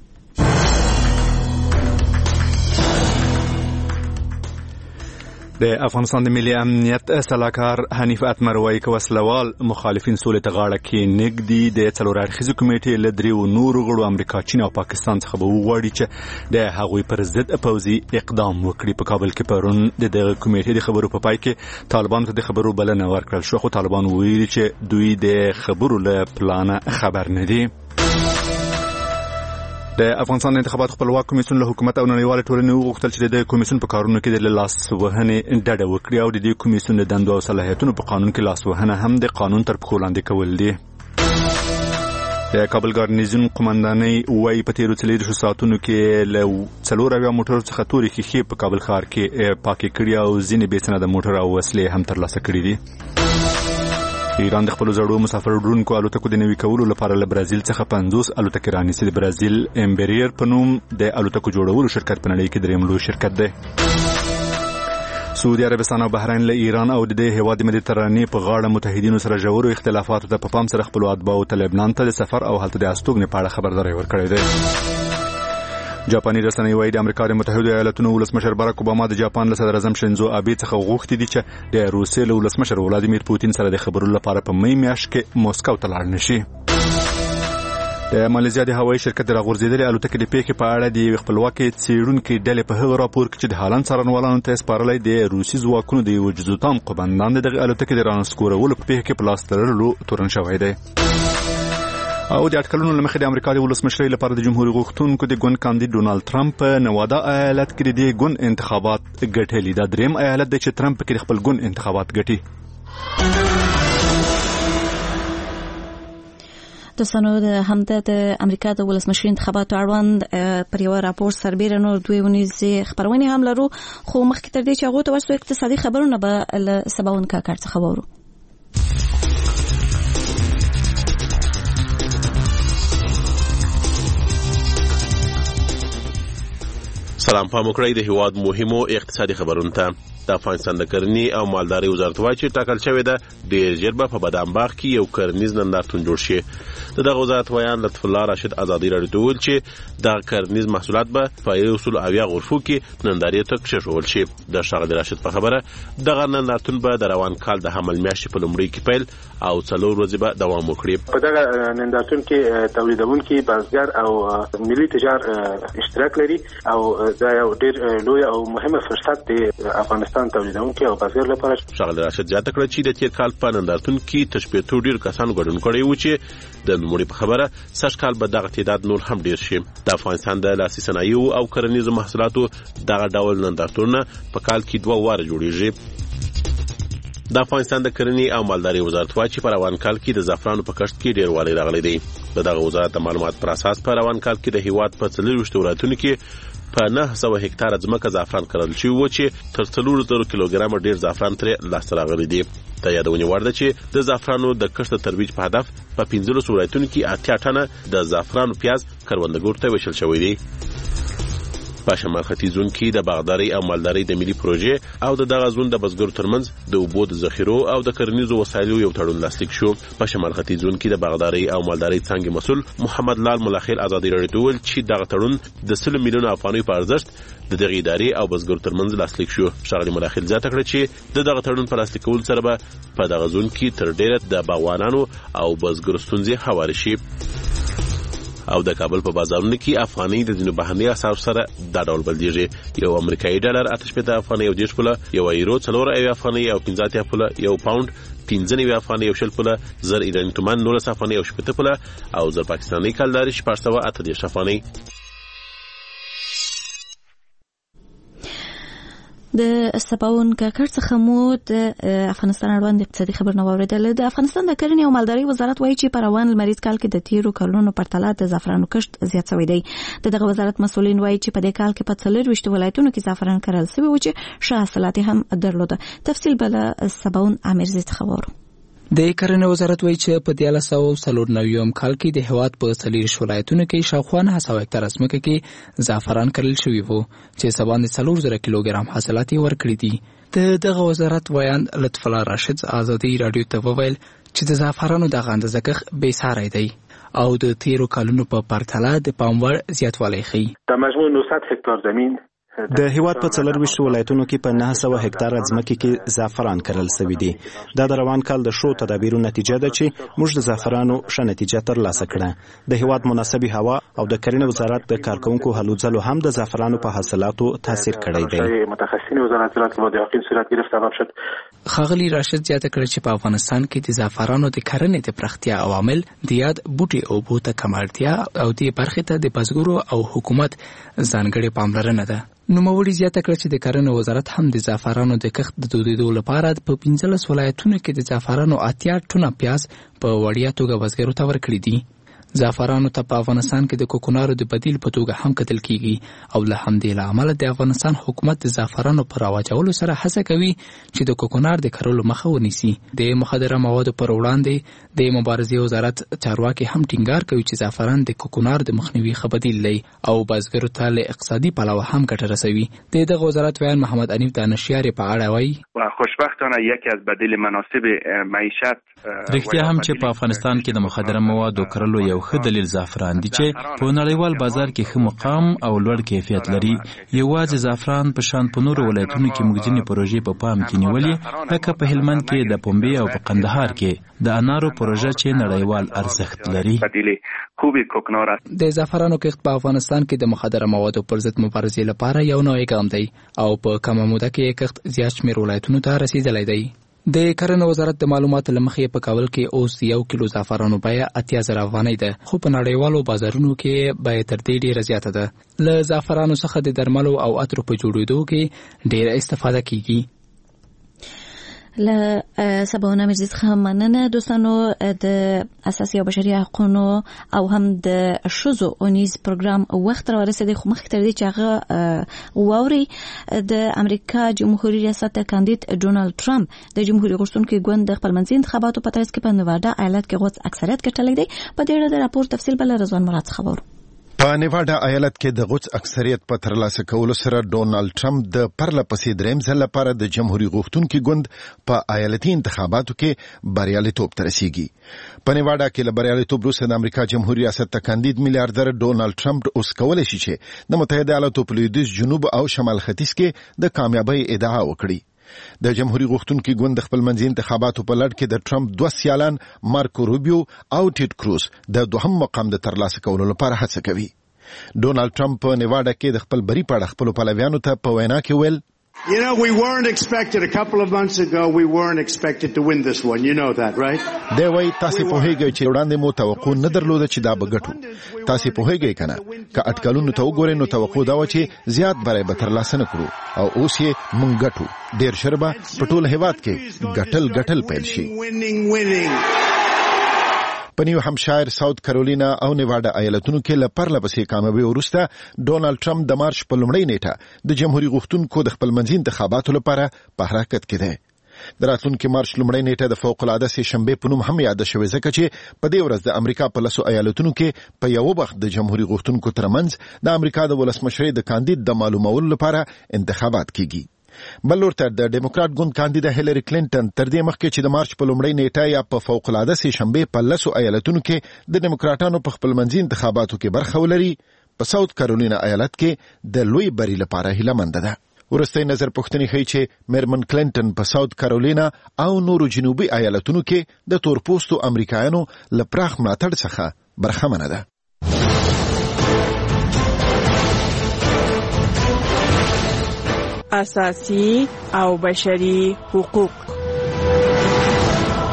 د افغانستان د ملي امنیت سلاکار حنیف اتمر وایي چې وسلوال مخالفین سولې ته غاړه کې نږدي. د څلور اړخیزې کمیټې له دریو نورو غړو امریکا، چین او پاکستان څخه به وغواړي چې د هغوی پر ضد پوځي اقدام وکړي. په کابل کې پرون د دغه کمیټې د خبرو په پای کې طالبانو ته د خبرو بلنه ورکړل شو، خو طالبان ویلي چې دوی د خبرو له پلانه خبر نه دي. د افغانستان د انتخابات خپلواک کمیسیون له حکومت او نړیوال ټولنې وغوښتل چې د کمیسیون په کارونو کې د لاس وهنې ډډه وکړي او د دې کمیسیون د دندو او صلاحیتونو په قانون کې لاس وهنه هم د قانون تر پښو لاندې کول دي. د کابل ګارنیزیون قومندانۍ وایي په تیرو څلوېښتو ساعتونو کې له څلور اویا موټرو څخه تورې ښیښې په کابل ښار کې پاکې کړي او ځینې بې سنده موټر او وسلې هم ترلاسه کړي دي. ایران د خپل زړو مسافر ډرونکو الوتکو د نوي کولو لپاره له برازیل څخه پنځوس الوتکې رانیسي. د برازیل امبریر په نوم د الوتکو جوړولو شرکت په نړۍ کې دریم لوی شرکت دی. سعودي عربستان او بحرین له ایران او د دې هیواد مدیترانې په غاړه متحدینو سره ژورو اختلافاتو ته په پام سره خپل اتباعو ته لبنان ته د سفر او هلته د استوګنې په اړه خبرداری ورکړی دی. جاپاني رسنۍ وايي د امریکا د متحده ایالاتونو ولسمشر براک اوباما د جاپان له صدر اعظم شینزو آبې څخه غوښتي دي چې د روسیې له ولسمشر ولادیمیر پوتین سره د خبرو لپاره په مې میاشت کې موسکو ته لاړ نشي. د مالیزیا د هوایي شرکت د راغورځېدلې الوتکې د پیښې په اړه د یوې خپلواکې څېړونکې ډلې په هغه راپور کې چې د هالند څارنوالانو ته سپارلی د روسي ځواکونو د یوه جزوتام قومندان د دغې الوتکې د رانسکورولو په پیښه کې په لاس تړلو تورن شوی دی. او د اټکلونو له مخې د امریکا د ولسمشرۍ لپاره د جمهوریت غوښتونکو د ګوند کاندید ډونالد ټرمپ په نوادا ایالت کې د دې ګوند انتخابات ګټلي. دا دریم ایالت دی چې ټرمپ کې خپل ګوند انتخابات ګټي. دوستانو د همدا د امریکا د ولسمشرۍ انتخاباتو اړوند پر یو راپور سربېره نور دوی ونیزې خبرونه هم لرو، خو مخکې تر دې چې هغه ته ورسو اقتصادي خبرونه به له سباون کاکړ څخه وورو. سلام پام وکړئ د هیواد مهمو اقتصادي خبرونو ته. د افغانستان د کرنې او مالدارۍ وزارت وايي چې ټاکل شوې ده ډېر ژر به په بادام باغ کې یو کرنیز نندارتون جوړ شي. د دغه وزارت ویان لطف الله راشد ازادي راډیو ته وویل چې دغه کرنیز محصولات به په یو سل اویا غرفو کې نندارې ته کېښودل شي. د ښاغلي راشد په خبره دغه نندارتون به د روان کال د حمل میاشتې په لومړۍ کې پیل او څلور ورځې به دوام وکړي. په دغه نندارتون کې تولیدونکي، بازګر او ملي تجار اشتراک لري او دا یو ډېر لوی او مهمه فرصت دی افغانستان تولیدونکي او بازګر لپاره. ښاغلي راشد زیاته کړه چې د تیر کال په نندارتون کې تر شپېتو ډېرو کسانو ګډون کړی و چې د نوموړي په خبره سږ کال به دغه تعداد نور هم ډېر شي. د افغانستان د لاسي صنایعو او کرنیزو محصولاتو دغه ډول نندارتونونه په کال کې دوه واره جوړیږي. د افغانستان د کرنې او مالدارۍ وزارت وايي چې په روان کال کې د زعفرانو په کښت کې ډېروالی راغلی دی. د دغه وزارت د معلومات پر اساس په روان کال کې د هیواد په څلوېښتو ولایتونو کې په نه سوه هکتاره ځمکه زعفران کرل شوي و چې تر څلورو زرو کیلوګرامه ډېر زعفران ترې لاسته راغلي دي. د یادونې وړ ده چې د زعفرانو د کښت د ترویج په هدف په پنځلسو ولایتونو کې اتیا ټنه د زعفرانو پیاز کروندګرو ته ویشل شوی دی. په شمال ختیځ زون کې د باغدارۍ او مالدارۍ د ملي پروژې او د دغه زون د بزګرو ترمنځ د اوبو د ذخیرو او د کرنیزو وسایلو یو تړون لاسلیک شو. په شمال ختیځ زون کې د باغدارۍ او مالدارۍ څانګې مسؤل محمد لال ملاخیل ازادي راډیو ته وویل چې دغه تړون د سلو میلیونو افغانیو په ارزښت د دغه ادارې او بزګرو ترمنځ لاسلیک شو. ښاغلي ملاخیل زیاته کړه چې د دغه تړون په لاسلیک کولو سره به په دغه زون کې تر ډیره د باغوانانو او بزګرو ستونزې هوارې شي. او د کابل په بازارونو کې افغانۍ د ځینو بهرني اسعارو سره دا ډول بدلیږي. یو امریکایي ډالر اته شپېته افغانۍ او دېرش پوله، یو یورو څلور اویا افغانۍ او پنځه اتیا پوله، یو پاونډ پنځه نوي افغانۍ یو شل پوله، زر ایراني تومان نولس افغانۍ او شپږ پوله او زر پاکستاني کلداري شپږ سوه اته دېرش افغانۍ. د سباون کاکړ څخه مو د افغانستان اړوند اقتصادي خبرونه واوریدل. د افغانستان د کرنې او مالدارۍ وزارت وایي چې په روان لمریز کال کې د تیرو کلونو پرتله د زعفرانو کښت زیات شوی دی. د دغه وزارت مسؤلین وایي چې په دې کال کې په څلورویشت ولایتونو کې زعفران کرل شوي و چې ښه حاصلات هم درلوده. تفصیل به له سباون امیرزي څخه واورو. د کرنې وزارت وایي چې په دیارلس سوه څلور نوي کال کې د هېواد په څلورویشت ولایتونو کې شاوخوا نهه سوه هکتاره ځمکه کې زعفران کرل شوي وو چې څه باندې څلور زره کیلوګرام حاصلات یې ورکړي دي. د دغه وزارت ویاند لطف الله راشد ازادي رادیو ته وویل چې د زعفرانو دغه اندازه کښت بېساری دی او د تیرو کلونو په پرتله د پام وړ زیاتوالی ښیي. د مجموع نهصد هکتار زمین د هیواد په څلورویشت ولایتونو کې په نهه سوه هکتاره ځمکې کې زعفران کرل شوي دي. دا د روان کال د ښو تدابیرو نتیجه ده چې موږ د زعفرانو ښه نتیجه ترلاسه کړه. د هیواد مناسبې هوا او د کرنې وزارت د کارکوونکو هلو ځلو هم د زعفرانو په حاصلاتو تاثیر کړی دی. متخصصین وزارت زراعت با یقین صورت گرفت سبب شد. ښاغلي راشد زیاته کړه چې په افغانستان کې د زعفرانو د کرنې د پراختیا عوامل د یاد بوټي او اوبو ته کم اړتیا او دې برخې ته د بزګرو او حکومت ځانګړې پاملرنه ده. نوموړي زیاته کړه چې د کرنې وزارت هم د زعفرانو د کښت د دودیدو لپاره په پنځلس ولایتونو کې د زعفرانو اتیا ټنه پیاز په وړیا توګه بزګرو ته ورکړي دي. زعفرانو ته په افغانستان کې د کوکنارو د بدیل په توګه هم کتل کیږي او له همدې له امله د افغانستان حکومت د زعفرانو پر راواچولو سره هڅه کوي چې د کوکنار د کرلو مخه ونیسي. د مخدره موادو پر وړاندې د مبارزې وزارت چارواکي هم ټینګار کوي چې زعفران د کوکنار د مخنیوي ښه بدیل دی او بزګرو ته له اقتصادي پلوه هم ګټه رسوي. د دغه وزارت ویان محمد انیف دانشیار په اړه وایي خوشبختانه یکی از بدیل مناسب معیشت رښتیا هم چې په افغانستان کې د مخدره موادو کرلو یو ښه دلیل زعفران دي چې په نړیوال بازار کې ښه مقام او لوړ کیفیت لري. یوازې زعفران په شان په نورو ولایتونو کې موږ ځینې پروژې په پام کې نیولې، لکه په هلمند کې د پنبې او په قندهار کې د انارو پروژه چې نړیوال ارزښت لري. د زعفرانو کښت په افغانستان کې د مخدره موادو پر ضد مبارزې لپاره یو نوی ګام دی او په کمه موده کې کښت زیات شمېر ولایتونو ته رسیدلی دی. د کرنې وزارت د معلوماتو له مخې په کابل کې اوس یو کیلو زعفرانو بیه اتیا زره افغانۍ ده، خو په نړیوالو بازارونو کې بیه تر دې ډېره زیاته ده. له زعفرانو څخه د درملو او عطرو په جوړېدو کې ډېره استفاده کیږي. له سباون امیرزي څخه مننه. دوستانو د اساسي او بشري حقوقو او هم د ښځو اونیز پروګرام وخت را ورسېدی، خو مخکې تر دې چې هغه واوري د امریکا جمهوریت ریاست کاندید ډونالد ټرمپ د جمهوریت غوښتونکي ګوند د خپلمنځي انتخاباتو په ترڅ کې په نیواډا ایالت کې غوڅ اکثریت ګټلی دی. په دې اړه د راپور تفصیل به له رضوان مراد څخه واورو. په نیواډا ایالت کې د غوڅ اکثریت په ترلاسه کولو سره ډونالد ټرمپ د پرله پسې دریم ځل لپاره د جمهوریت غوښتونکي ګوند په ایالتي انتخاباتو کې بریالیتوب ته رسیږي. په نیواډا کې له بریالیتوب وروسته د امریکا جمهوریت ریاست ته کاندید میلیاردر ډونالد ټرمپ اوس کولی شي چې د متحده ایالاتو په لویدیځ، جنوب او شمال ختیځ کې د کامیابۍ ادعا وکړي. د جمهوریت غوښتونکي ګوند د خپلمنځي انتخاباتو په لړ کې د ټرمپ دوه سیالان مارکو روبیو او ټیډ کروز د دوهم مقام د ترلاسه کولو لپاره هڅه کوي. ډونالد ټرمپ په نیواډا کې د خپل بری په اړه خپلو پلویانو ته په وینا کې ویل You know, we weren't expected a couple of months ago, we weren't expected to win this one. You know that, right? دی وایي تاسې پوهیږئ چې وړاندې مو توقع نه درلوده چې دا به ګټو. تاسې پوهیږئ که نه، که اټکلونو ته وګورئ نو توقع دا وه چې زیات بری به ترلاسه نه کړو او اوس یې موږ ګټو. ډېر ژر به په ټول هېواد کې ګټل ګټل پیل شي. په نیو همشایر، ساوث کرولینا او نیواډا ایالتونو کې له پرله پسې کامیابۍ وروسته ډونالد ټرمپ د مارچ په لومړۍ نیټه د جمهوریت غوښتونکو د خپلمنځي انتخاباتو لپاره په حرکت کې دی. د راتلونکي مارچ لومړۍ نیټه د فوق العاده سې شنبې په نوم هم یاده شوې، ځکه چې په دې ورځ د امریکا په لسو ایالتونو کې په یو وخت د جمهوریت غوښتونکو ترمنځ د امریکا د ولسمشرۍ د کاندید د معلومولو لپاره انتخابات کیږي. بل لورته د ډیموکرات ګوند کاندیده هیلری کلینټن تر دې مخکې چې د مارچ په لومړۍ نیټه یا په فوق العاده سې شنبې په لسو ایالتونو کې د ډیموکراټانو په خپلمنځي انتخاباتو کې برخه ولري، په ساوث کرولینا ایالت کې د لوی بری لپاره هیله منده ده. وروستی نظر پوښتنې ښیي چې میرمن کلینټن په ساوث کرولینا او نورو جنوبي ایالتونو کې د تورپوستو امریکایانو له پراخ ملاتړ څخه برخمنه ده. اساسي او بشري حقوق.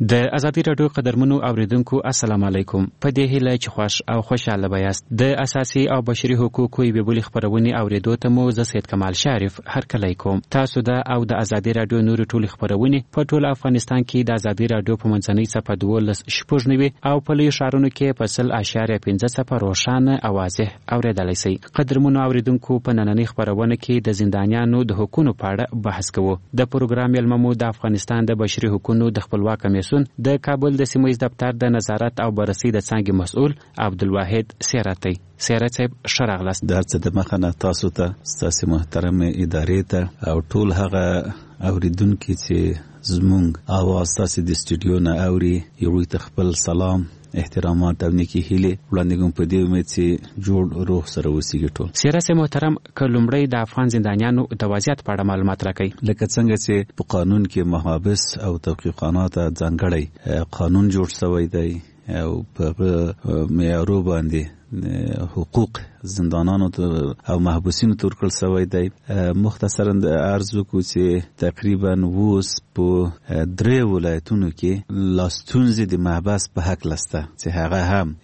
د ازادي رادیو قدرمنو اوریدونکو السلام علیکم. په دې هیله چې خوش او خوشاله بیاست. د اساسي او بشري حقوقو یوې بلې خبرونې اوریدو ته مو زه سید کمال شریف هرکلی کوم. تاسو د او د ازادي رادیو نورې ټولې خبرونې په ټول افغانستان کې د ازادي رادیو په منځنۍ صفحه دولس شپږ نوي او په لویو ښارونو کې په سل اشاریه پنځه صفر روښانه او واضح اوریدلی شئ. قدرمنو اوریدونکو په نننۍ خبرونه کې د زندانیانو د حقوقو په اړه بحث کوو. د پروګرام یلمه مو د افغانستان د بشري حقوقو د خپلواک کمیسیون د کابل د سیمه ییز دفتر د نظارت او بررسي د څانګې مسؤل عبدالواحد سیراتي. سیرات صاحب ښه راغلاست. د هر څه د مخه نه تاسو ته ستاسې محترمې ادارې ته او ټول هغه اوریدونکي چې زموږ اواز تاسې د سټوډیو نه اوري یو ته خپل سلام احترامات او نیکی هیله وړاندې کوم په دې امید چې جوړ روح سره اوسېږي ټول. سیرات محترم که لومړی د افغان زندانیانو د وضعیت په اړه معلومات راکړئ. لکه څنګه چې په قانون کې محابس او توقیقانات ځانګړی قانون جوړ شوی دی او په معیارو باندې حقوق زندانانو او محبوسینو تور کړل شوی دی. مختصرا عرض وکړو چې تقریبا اوس په درې ولایتونو کې لا ستونزې د محبس په حق لسته چې هغه هم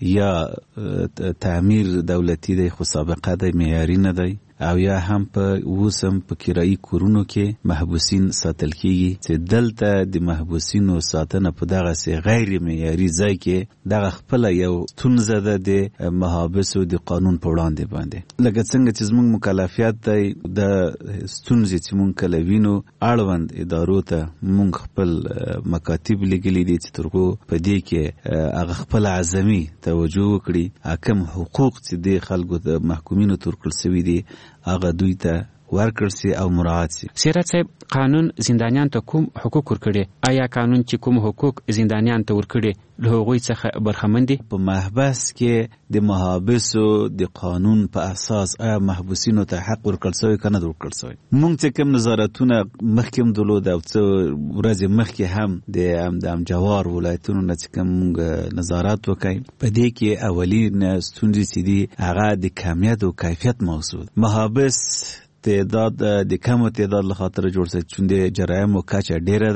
یا تعمیر دولتي دی خو سابقه دی معیاري نه دی او یا هم په اوس هم په کرایي کورونو کې محبوسین ساتل کیږي چې دلته د محبوسینو ساتنه په دغه غیر معیاري ځای کې دغه خپل یو ستونزه ده د محابسو د قانون په وړاندې باندې. لکه څنګه چې زموږ مکلفیت دی د ستونزې چې مونږ کله وینو اړوند ادارو ته مونږ خپل مکاتب لګلي دي چې ترغو په دې کې هغه خپل عزمي توجه وکړي حکم حقوق چې د خلکو د محکومینو تور کړل شوي دي هغه دوی ته ورکړل سي او مراعات سي. سیرات صاحب قانون زندانیان ته کوم حقوق ورکړي؟ آیا قانون چې کوم حقوق زندانیان ته ورکړي له هغوی څخه برخمن دي؟ په محبس کې د محابسو د قانون په اساس آیا محبوسینو ته حق ورکړل شوی که نه ورکړل شوی؟ مونږ چې کوم نظارتونه مخکې هم درلود او څه ورځې مخکې هم د امجوار ولایتونو نه چې کوم مونږ نظارت وکړی په دې کې اولین ستونزې چې دي هغه د کمیت او کیفیت موضوع. محابس تعداد د کم تعداد لخاطر جوړ شوی چون د جرایم کچه ډیره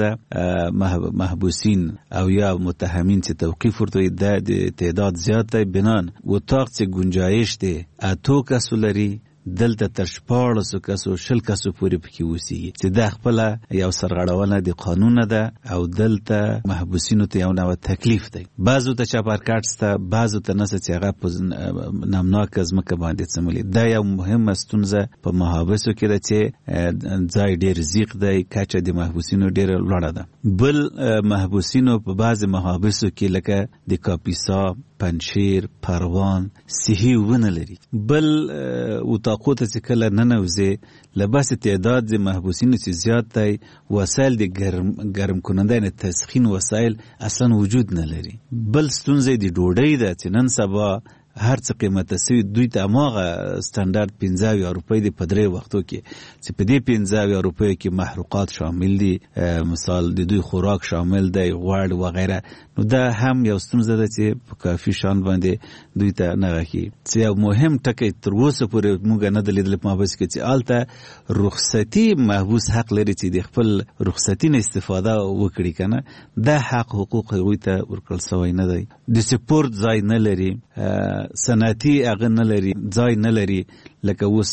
ده محبوسین او یا متهمین چې توقیف ورته د تعداد زیات دی بنان اتاق چې گنجایش دی اتو کسو لري دلته تر شپاړسو کسو شل کسو پورې پکې اوسېږي چې دا خپله یو سرغړونه د قانون ده او دلته محبوسینو ته یو نوع تکلیف دی. بعضو ته چاپرکټ شته بعضو ته نسه چې هغه په نمناکه ځمکه باندې څملي. دا یو مهمه ستونزه په محابسو کې ده چې ځای ډېر زیق دی کچه د محبوسینو ډېره لوړه ده. بل محبوسینو په بعضې محابسو کې لکه د کاپیسا پنشیر پروان صحي ونه لري. بل اتاقو ته چې کله ننوځې له بس تعداد د محبوسینو چې زیات دی وسایل د ګرم ګرم کننده نه تسخین وسایل اصلا وجود نه لري. بل ستونزه د ډوډۍ ده چې نن سبا هر څه قیمته سوي دوی ته هماغه سټنډرډ پنځه اویا روپۍ دی په درې وختو کې چې په دې پنځه اویا روپیو کې محروقات شامل دي مثال د دوی خوراک شامل دی غوړ وغیره. نو دا هم یو ستونزه ده چې په کافي شان باندې دوی ته نه راکي. چې یو مهم ټکی تر اوسه پورې موږ نه دی لیدلی په محبس کې چې هلته رخصتي محبوس حق لري چې د خپل رخصتي نه استفاده وکړي که نه دا حق حقوق هغوی ته ورکړل شوی نه دی. د سپورت ځای نه لري صنعتي هغه نه لري ځای نه لري. لکه اوس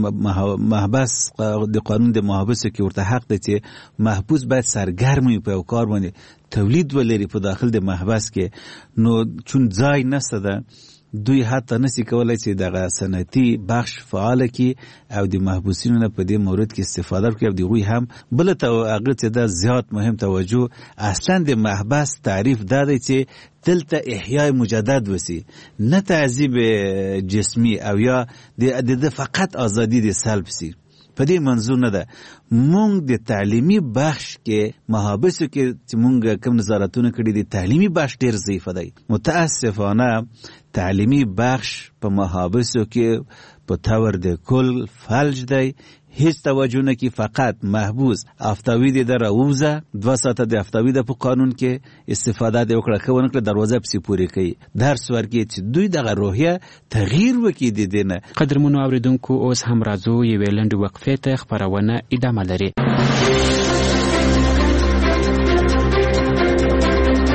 محبس د قانون د محبسو کې ورته حق دی چې محبوس باید سرګرم وي په یو کار باندې تولید ولري په داخل د محبس کې. نو چون ځای نشته ده دوی حتی نسی کولای چې دغه صنعتي بخش فعال کړي او د محبوسینو نه په دې مورد کې استفاده وکړي او د هغوی هم بله هغه چې دا زیات مهم توجه اصلا د محبس تعریف دا دی چې دلته احیای مجدد وسی نه تعذیب جسمی او یا د فقط ازادي د سلب سی. په دې منظور نه ده مونږ د تعلیمي بخش کې محابسو کې چې مونږ کوم نظارتونه کړي دي تعلیمي بخش ډېر ضعیف دی. متاسفانه تعلیمي بخش په محابسو کې په طور د کل فلج دی. هیڅ توجه نه کی فقط محبوس افتاوی دی در اوزه دو ساعته د افتاوی د په قانون کې استفاده دی وکړه کوونه کړه دروازه پسې پوری کوي درس ورکړي چې دوی دغه روحیه تغییر وکړي دي دینه. قدرمنو اوریدونکو اوس هم راځو یوې لنډې وقفې ته خپرونه ادامه لري.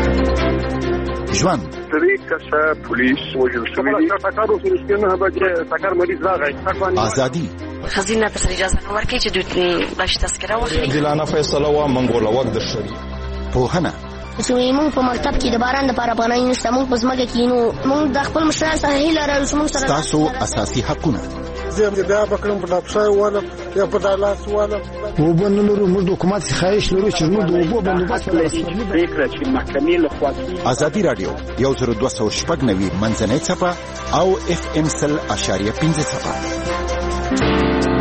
ژوند درې کسه پولیس وژل شوي دي ټکر وسو نه به چې ټکر مریض راغی ازادي خزینه ته اجازه نه ورکړي چې دوی باش تذکره واخلي عادلانه فیصله وا منګوله وخت د شری پوهنه چې موږ په مکتب کې د باران د لپاره پناه نشته موږ په ځمکه کې نو موږ د خپل مشرانو سره هیله لرو چې موږ سره تاسو اساسي حقونه زه بیا بکرم په ډاپشای والا یا په دالاس والا وبنلو موږ د حکومت خواهش لرو چې موږ د وبو بندوبست فکر چې محکمې له خوا ازادي رادیو یو زر دوه سوه شپږ نوي منځنۍ څپه او اف ام سل اشاریه پنځه څپه.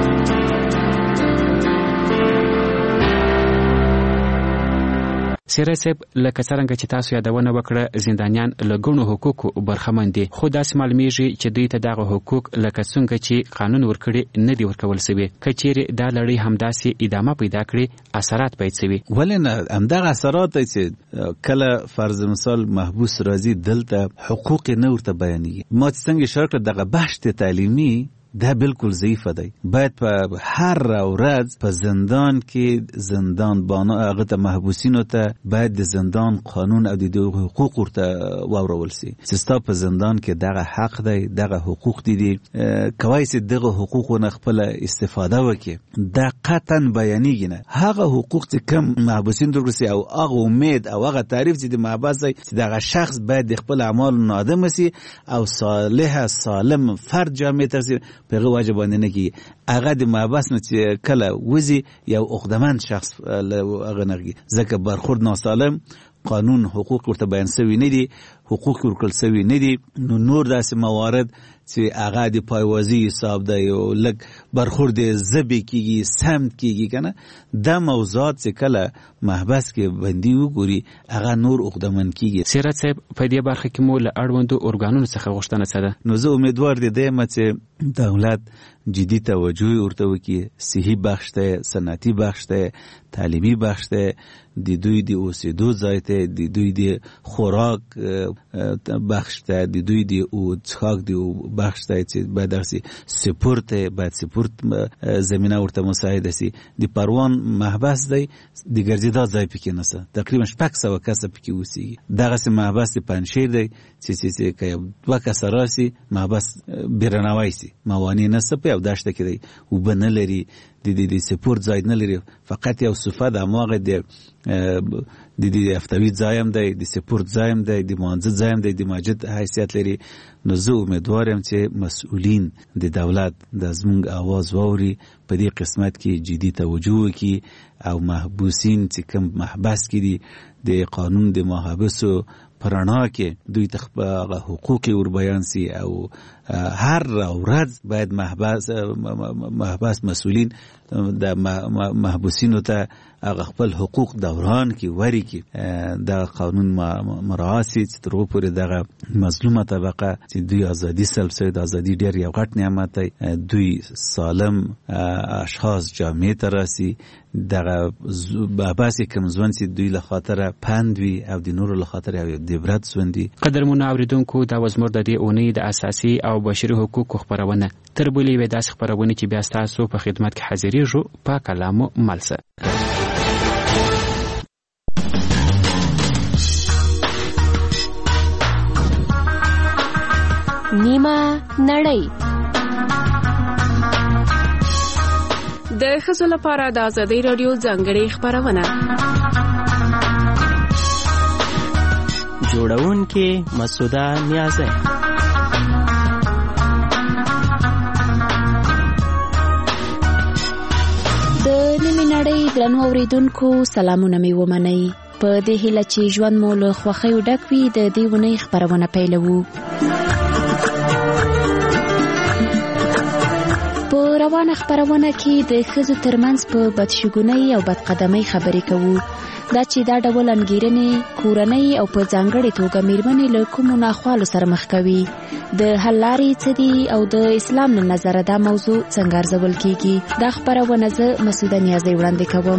سیره صاحب لکه څنګه چې تاسو یادونه وکړه زندانیان له ګڼو حقوقو برخمن دي خو داسې معلومیږي چې دوی ته دغه حقوق لکه څنګه چې قانون ورکړي نه دي ورکول شوي که چیرې دا لړۍ همداسې ادامه پیدا کړي اثرات باید شوي ولې نه همدغه اثرات چې کله فرض مثال محبوس راځي دلته حقوق نه ورته بیانېږي ما چې څنګه اشاره کړه دغه بحث تعلیمي دا بالکل ضعیفه دی باید په هر ورځ په زندان کې زندان بانو هغه ته محبوسینو ته باید د زندان قانون او د حقوق ورته واورول شي چې ستا په زندان کې دغه حق دی دغه حقوق دي دي کوي چې دغه حقوقونه خپل استفاده وکړي دا قطعا بیانېږي نه هغه حقوق چې کم محبوسین درسي او هغه امید او هغه تعریف چې د محبس دی چې دغه شخص باید د خپل اعمال نادم شي او صالح سالم فرد جامع تصير پیغه واجب باندې نه کی هغه د محبس نه چې کله وزي یو عقدمن شخص هغه نرګي ځکه برخورد ناسالم قانون حقوق ورته بیان شوی نه دي حقوق ورکل شوی نه دي نو نور داسې موارد چې هغه د پایوازی حساب دی او لګ برخورد زبې کیږي سمت کیږي کنه دا موضوعات چې کله محبس کې بندي وګوري هغه نور عقدمن کیږي. سیرت صاحب په دې برخه کې مو له اړوندو ارګانونو څخه غوښتنه څه ده؟ نو زه امیدوار دي چې دولت جدي توجه ورته وکړي صحي بخش ته صنعتي بخش ته تعلیمي بخش ته د دوی د اوسېدو ځای ته د دوی د خوراک بخش ته د دوی د او څښاک د بخش ته چې باید درسي سپورت باید سپورت زمينه ورته مساعده سي د پروان محبس دی د ګرځیدا ځای پکې نسه تقریبا شپږ سوه کسه پکې اوسي دغه سي محبس پنځشیر دی چې چې کې دوه کسه راسي محبس بیرناوي سي مواني نسه په او داشته کې دی او بنلري د دې د سپورت ځای نه لري فقط یو صفه د اماغه د د دې افتوی ځایم دی د سپورت ځایم دی د مانځ ځایم دی د ماجد حیثیت لري نو زه امیدوارم چې مسؤلین د دولت د زمونږ आवाज واوري په دې قسمت کې جدي توجه وکړي او محبوسین چې کوم محبس کې دي د قانون د محابسو پرانا کې دوی تخبا حقوق ور بیان سي او هر ورځ باید محبس محبس مسؤلین د محبوسینو ته هغه خپل حقوق دوران کې وری کې د قانون مراعات چې تر پورې دغه مظلومه طبقه چې دوی ازادي سلب شوی د ازادي ډیر یو غټ نعمت دی دوی سالم اشخاص جامع تراسي دغه باسي کوم ځوان چې دوی له خاطر پندوي او د نور له خاطر او د عبرت سوندي قدرمن اوریدونکو دا وزمر د دې اونۍ د اساسي او بشري حقوقو خبرونه تر بلې وې داس خبرونه چې بیا تاسو په خدمت کې حاضرې جو په کلامو ملسه نیمه نړۍ د ښځو لپاره د ازادي رادیو ځانګړې خبرونه جوړونکې مسعوده نیازی د نیمه نړۍ درنو اوریدونکو سلامونه مې ومنئ په دې هیله چې ژوند مو له خوښیو ډک وي د دې ونې خبرونه پیلوو په روانه خبرونه کې د ښځو ترمنځ په بدشګونۍ او بدقدمۍ خبرې کوو دا چې دا ډول انګیرنې کورنۍ او په ځانګړې توګه میرمنې له کومو ناخوالو سره مخ کوي د حل لارې څه دي او د اسلام له نظره دا موضوع څنګه ارزول کیږي دا خبرونه زه مسعوده نیازی وړاندې کوم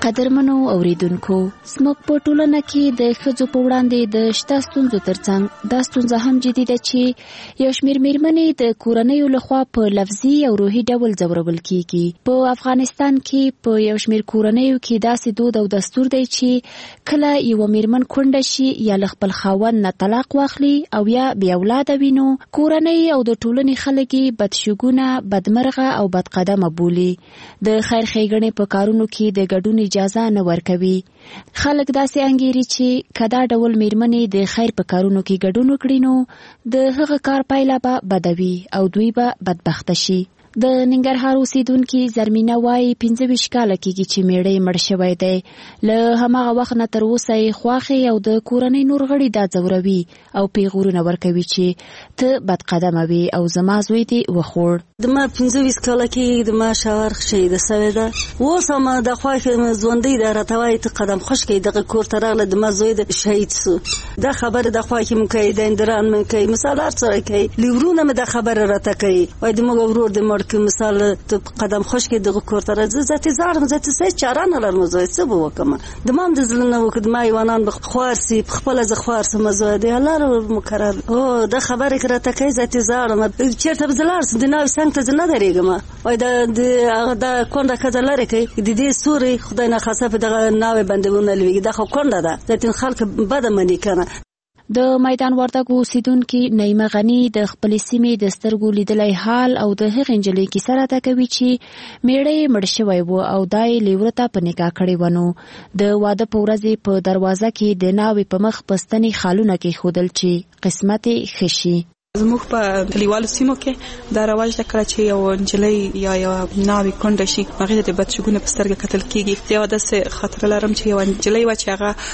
قدرمنو اوریدونکو زموږ په ټولنه کې د ښځو په وړاندې د شته ستونزو ترڅنګ دا ستونزه هم جدي ده چې یو شمېر مېرمنې د کورنیو لخوا په لفظي او روحي ډول ځورول کیږي. په افغانستان کې په یو شمېر کورنیو کې داسې دود او دستور دی چې کله یوه مېرمن کونډه شي یا له خپل خاوند نه طلاق واخلي او یا بې اولاده وي نو کورنۍ او د ټولنې خلک یې بدشګونه، بدمرغه او بدقدمه بولي. د خیر ښېګڼې په کارونو کې د ګډون اجازه نه ورکوي. خلک داسې انګیري چې که دا ډول مېرمنې د خیر په کارونو کې ګډون وکړي نو د هغه کار پایله به بده وي او دوی به بدبخته شي. د ننګرهار اوسیدونکي زرمینه وایي پنځه ویشت کاله کېږي چې میړه یې مړ شوی دی. له هماغه وخت نه تر اوسه یې خواښې او د کورنۍ نور غړي دا ځوروي او پیغورونه ورکوي چې ته بدقدمه وي او زما زوی دې وخوړ. د ما پنځه ویشت کاله کېږي د ما شاور شهیده سوې ده. اوس هم د خواښې مې ژوندۍ ده راته وایي ته قدم خوش کوي دغه کور ته راغله د ما زوی د شهید سو. دا خبره د خواښې مې کوي، د اندران مې کوي، مثال هر څه کوي. لیورونه مې دا خبره راته کوي وایي د موږ ورور د مړ که مثال ته قدم خوش کې دغه کور ته راځه زه زارم زه ته څه چاره نه لرم زه څه به وکړم د مام د زړه نه وکړ ما یوانان به خوار سي خپل ز خوار سم زه دی الله مکرر او د خبرې کړه ته کې زه زارم چیرته بزلار د ناوي څنګه ته نه درېګم وای دا د کونډه کده لري کې د دې سوري خدای نه خاصه په دغه ناوي بندونه لوي دا خو کونډه ده ځکه خلک بده منی کنه. د میدان وردګو اوسیدونکي نعیمه غني د خپلې سیمې د سترګو لیدلی حال او د هغې نجلۍ کیسه راته کوي چې میړه یې مړ شوی و او دا یې لیوره ته په نکاح کړې و. نو د واده په ورځې په دروازه کې د ناوې په مخ په ستنې خالونه کېښودل چې قسمت یې ښه شي. زموږ په کلیوالو سیمو کې دا رواج ده کله چې یو نجلۍ یا یو ناوې کونډه شي هغې ته د بدشګونې په سترګه کتل کېږي. یوه داسې خاطره لرم چې یوه نجلۍ وه چې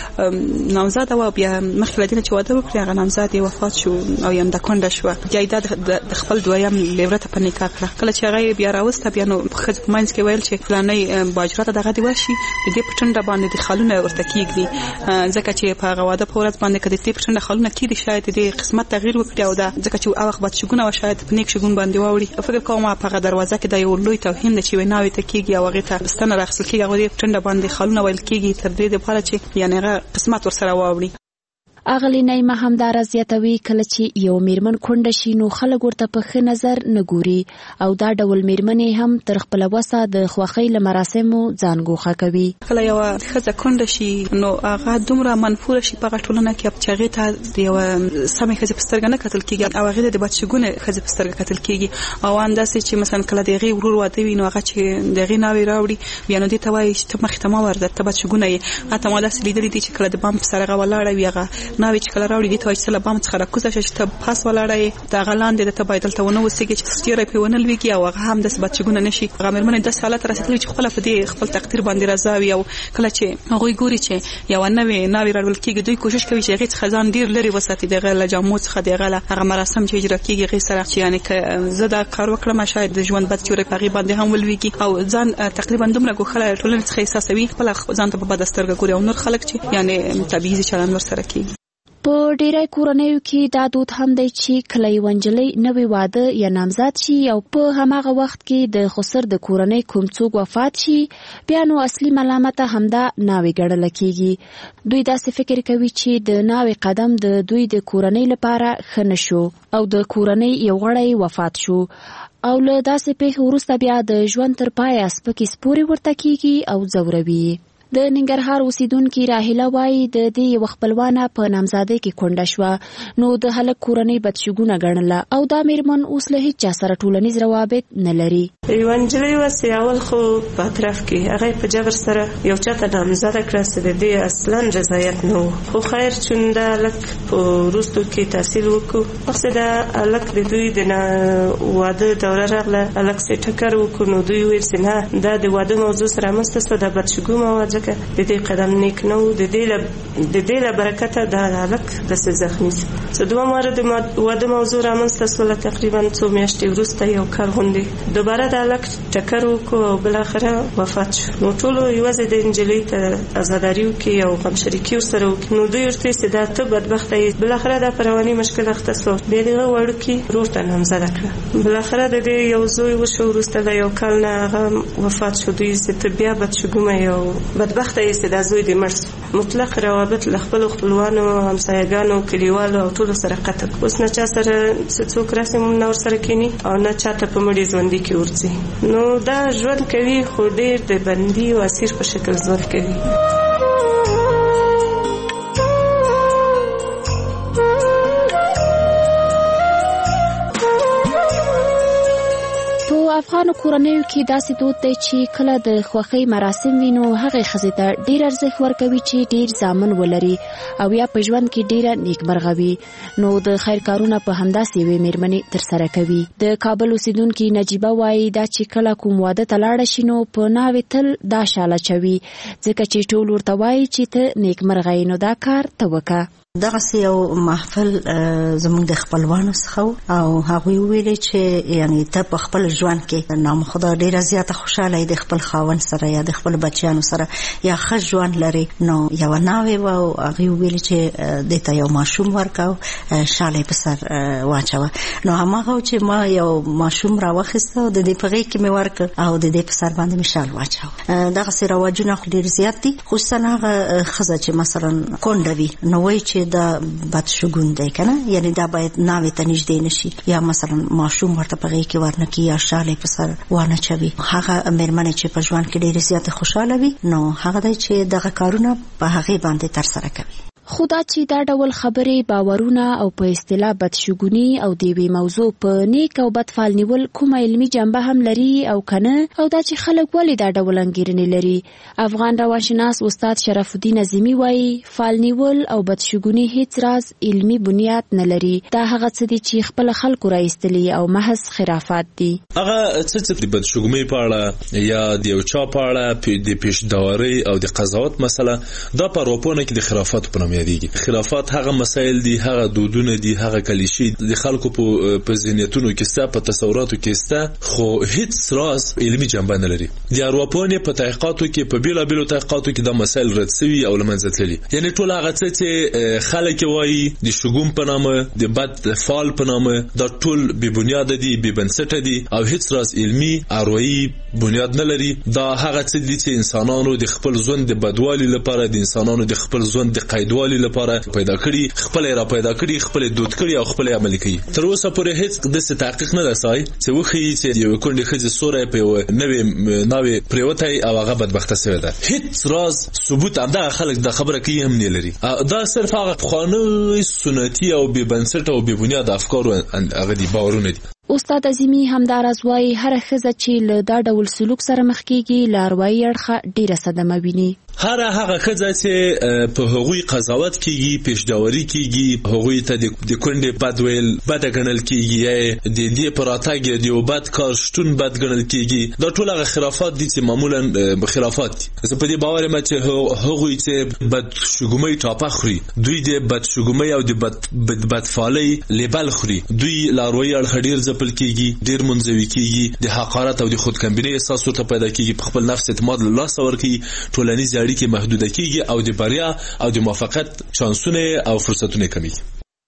هغه نامزاده وه بیا مخکې له دې نه چې واده وکړي هغه نامزاد یې وفات شو او یا همدا کونډه شوه. بیا یې د خپل دویم لیوره ته په نکاح کړه. کله چې هغه یې بیا راوسته بیا نو ښځې په منځ کې ویل چې فلانۍ باجره ته دغه دې ورشي د دې په ټنډه باندې د خالونه ورته کېږدي ځکه چې په هغه واده په ورځ باندې که د دې په ټنډه خالونه کېږدي شاید د دې قسمت تغییر وکړي او دا ځکه چې هغه وخت شګونه و شاید په نیک شګون باندې واوړي. فکر کوم په هغه دروازه کې دا یو لوی توهین دی چې ویناوي ته کېږي او هغې ته ستنه راخیستل کېږي هغه دې ټنډه باندې خالونه ویل کېږي تر دې دپاره چې یعنې هغه قسمت ورسره واوړي. اغلی نعیمه همداره زیاتوي کله چې یو میرمن کونډه شي نو خلک ورته په ښه نظر نه ګوري او دا ډول میرمنې هم تر خپله وسه د خوښۍ له مراسمو ځان ګوښه کوي. کله یوه ښځه کونډه شي نو هغه دومره منفوره شي په هغه ټولنه کې چې هغې ته د یوه سمې ښځې په سترګه نه کتل کېږي او هغې ته د بدشګونې ښځې په سترګه کتل کېږي او همداسې چې مثلا کله د هغې ورور واده وي نو هغه چې د هغې ناوې راوړي بیا نو دې ته وایي چې ته مخې ته مه ورځه ته بدشګونه یې. حتی ما داسې لیدلي دي چې کله د بام په سر هغه ولاړه وي هغه ناوې چې کله راوړي دې ته وایي چې له بام څخه راکوزه شه چې ته پاس ولاړه یې د هغه لاندې د ته باید دلته ونه اوسېږي چې ستیری پرې ونه لوېږي او هغه هم داسې بدشګونه نه شي. هغه مېرمنې داسې حالت ته رسېدلي چې خپله په دې خپل تقدیر باندې رضا وي او کله چې هغوی ګوري چې یوه نوې ناوې راوړل کېږي دوی کوشش کوي چې هغې څخه ځان ډېر لرې وساتي د هغه له جامو څخه د هغه له هغه مراسم چې اجرا کېږي هغې سره چې یعنې که زه دا کار وکړم شاید د ژوند بد سیوری په هغې باندې هم ولوېږي او ځان تقریبا دومره ګوښه له ټولنې څخه احساسوي خپله ځان ته په بده سترګه ګوري او نور خلک چې یعنې طبیعي چلند ورسره کېږي. په ډیری کورنیو کې دا دود هم دی چې کله یوه نجلۍ نوی واده یا نامزاد شي او په هماغه وخت کې د خسر د کورنۍ کوم څوک وفات شي بیا نو اصلي ملامته همدا ناوې ګڼله کېږي. دوی داسې فکر کوي چې د ناوې قدم د دوی د کورنۍ لپاره ښه نه شو او د کورنۍ یو غړی وفات شو او له داسې پیښې وروسته بیا د ژوند تر پایه سپکې سپورې ورته کېږي او ځوروي. د ننګرهار اوسیدونکي راهیله وایي د دې یوه خپلوانه په نامزادۍ کې کونډه شوه نو د هلک کورنۍ بدشګونه ګڼله او دا میرمن اوس له هیچ چا سره ټولنیز روابط نه لري. یوه نجلۍ وه چې اول خو په اطراف کې هغه په جبر سره یو چا ته نامزاده کړه چې د دې اصلا رضایت نه و خو خیر چون دا هلک په وروستو کې تحصیل وکړو وخت دا هلک د دوی د واده دوره راغله هلک چې ټکر وکړو نو دوی ویل چې نه دا د واده موضوع سره رامنځته شوه دا بدشګونه وه ځکه د دې قدم نیک نه و د دې له برکته دا هلک داسې زخمي شو. چې دوه واره د واده موضوع رامنځته شوله تقریبا څو میاشتې وروسته یو کال غوندې دوباره د هلک ټکر وکړو او بالاخره وفات شو. نو ټولو یوازې د نجلۍ ته عزاداري وکړي او غمشریکي ورسره وکړي نو دوی ورته چې دا ته بدبخته یې بالاخره دا په رواني مشکل اخته شوه بیا د هغه وړوکي ورور ته نامزاده کړه. بالاخره د دې یو زوی وشو وروسته د یو کال نه هغه وفات شو. دوی چې ته بیا بدشګومه یې او بدبخته یې چې دا زوی دې مړ شو. مطلق روابط له خپلو خپلوانو همسایګانو کلیوالو او ټولو سره قطع. اوس نه چا سره څوک راسي مونږ نه ورسره کینی او نه چاته په مړي ژوندي کې ورځي. نو دا ژوند کوي خو ډېر د بندي او اسیر په شکل ژوند کوي. افغان کورنیو کې داسې دود دی چې کله د خوښۍ مراسم وي نو هغې ښځې ته ډېر ارزښت ورکوي چې ډېر زامن ولري او یا په ژوند کې ډېره نیکمرغه وي. نو د خیر کارونه په همداسې یوې مېرمنې ترسره کوي. د کابل اوسیدونکي نجیبه وایي دا چې کله کوم واده ته لاړه شي نو په ناوې تل دا شال اچوي ځکه چې ټول ورته وایي چې ته نیکمرغه یې، نو دا کار ته وکړه. دغه یو محفل زموږ د خپلوانو څخه او هغوی ویلي چې یعنی ته په خپل ژوند کې نامخدا ډیره زیاته خوشاله د خپل خاوند سره یا د خپل بچیانو سره یا ښه ژوند لري. نو یو ناوې و او هغوی ویلي چې د ته یو ماشوم ورکاو شال په سر واچوه. نو هماغه چې ما یو ماشوم راوخیسته او د دې په غېږ کې مې ورکړ او د دې په سر باندې مې شال واچاوه. دغسې رواجونه خو ډېر زیات دي، خصوصا هغه ښځه چې مثلا کونډه وي نو وایي چې دا بدشګون دی کنه، یعنی دا باید ناوې ته نږدې نشي یا مثلا ماشوم ورته په غېږ کې ورنکي یا شال په سر وانه چوي. هغه مېرمنې چې په ژوند کې ډېرې زیاتې خوشحاله وي نو هغه دی چې دغه کارونه په هغې باندې ترسره کوي. خو دا چې دا ډول خبرې، باورونه او په اصطلاح بدشګوني او د یوې موضوع په نیک او بد فال نیول کومه علمي جنبه هم لري او کنه، او دا چې خلک ولې دا ډول انګیرنې لري. افغان روانشناس استاد شرف الدین عظیمی وایي فال نیول او بدشګوني هیڅ راز علمي بنیاد نه لري. دا هغه څه دي چې خپل خلکو راایستلي او محض خرافات دي. هغه څه چې د بدشګوني په اړه یا د یو چا په اړه د پیشداوري او د قضاوت مسله دا په اروپا کې د خرافات په نوم یادېږي. خرافات هغه مسایل دي، هغه دودونه دي، هغه کلیشې د خلکو په په ذهنیتونو کې ستا په تصوراتو کې ستا، خو هیڅ راز علمي جنبه نه لري. د اروپایانو په تحقیقاتو کې په بیلابیلو تحقیقاتو کې دا مسایل رد شوي او له منځه تللي. یعنی ټول هغه څه چې خلک وایي د شګون په نامه، د بد فال په نامه، دا ټول بې بنیاده دي، بې بنسټه دي او هیڅ راز علمي اروايي بنیاد نه لري. دا هغه څه دي چې انسانانو د خپل ژوند د بدوالي لپاره، د انسانانو د خپل ژوند د قیدوالي لپاره پیدا کړي، خپل را پیدا کړي، خپل دود کړي او خپل عمل کوي. تر اوسه پورې هیڅ د تحقیق نه رسای چې وخی چې یو کونډه خځه سوره په نوې نوې پریوتای او هغه بدبخته شوی ده. هیڅ راز ثبوت دا خلک د خبره کوي هم نه لري. دا صرف هغه خانه سنتي او بې بنسټه او بې بنیاد افکار هغه دي، باورونه دي. استاد عظیمی همداراز وایي هر ښځه چې له دا ډول سلوک سره مخ کیږي له اروايي اړخه ډیره صدمه ویني. هر هغه ښځه چې په هغوی قضاوت کیږي، پیشداوري کیږي، هغوی ته د کونډې بد ویل بد ګڼل کیږي، د دې پر اتاګ د یو بد کار شتون بد ګڼل کیږي، دا ټول هغه خرافات دي چې معمولا خرافات دي. زه په دې باور یم چې هغوی چې بد شګومۍ ټاپه خوري، دوی د بد شګومۍ او د بد بدفالۍ لیبل خوري، دوی له اروايي اړخه ډیر ځپل کیږي، ډیر منځوي کیږي، د حقارت او د خودکمبینۍ احساس ورته پیدا کیږي، په خپل نفس اعتماد له لاسه ورکوي، ټولنیز اړیکې محدوده کیږي او د بریا او د موفقیت چانسونه او فرصتونه کمیږي.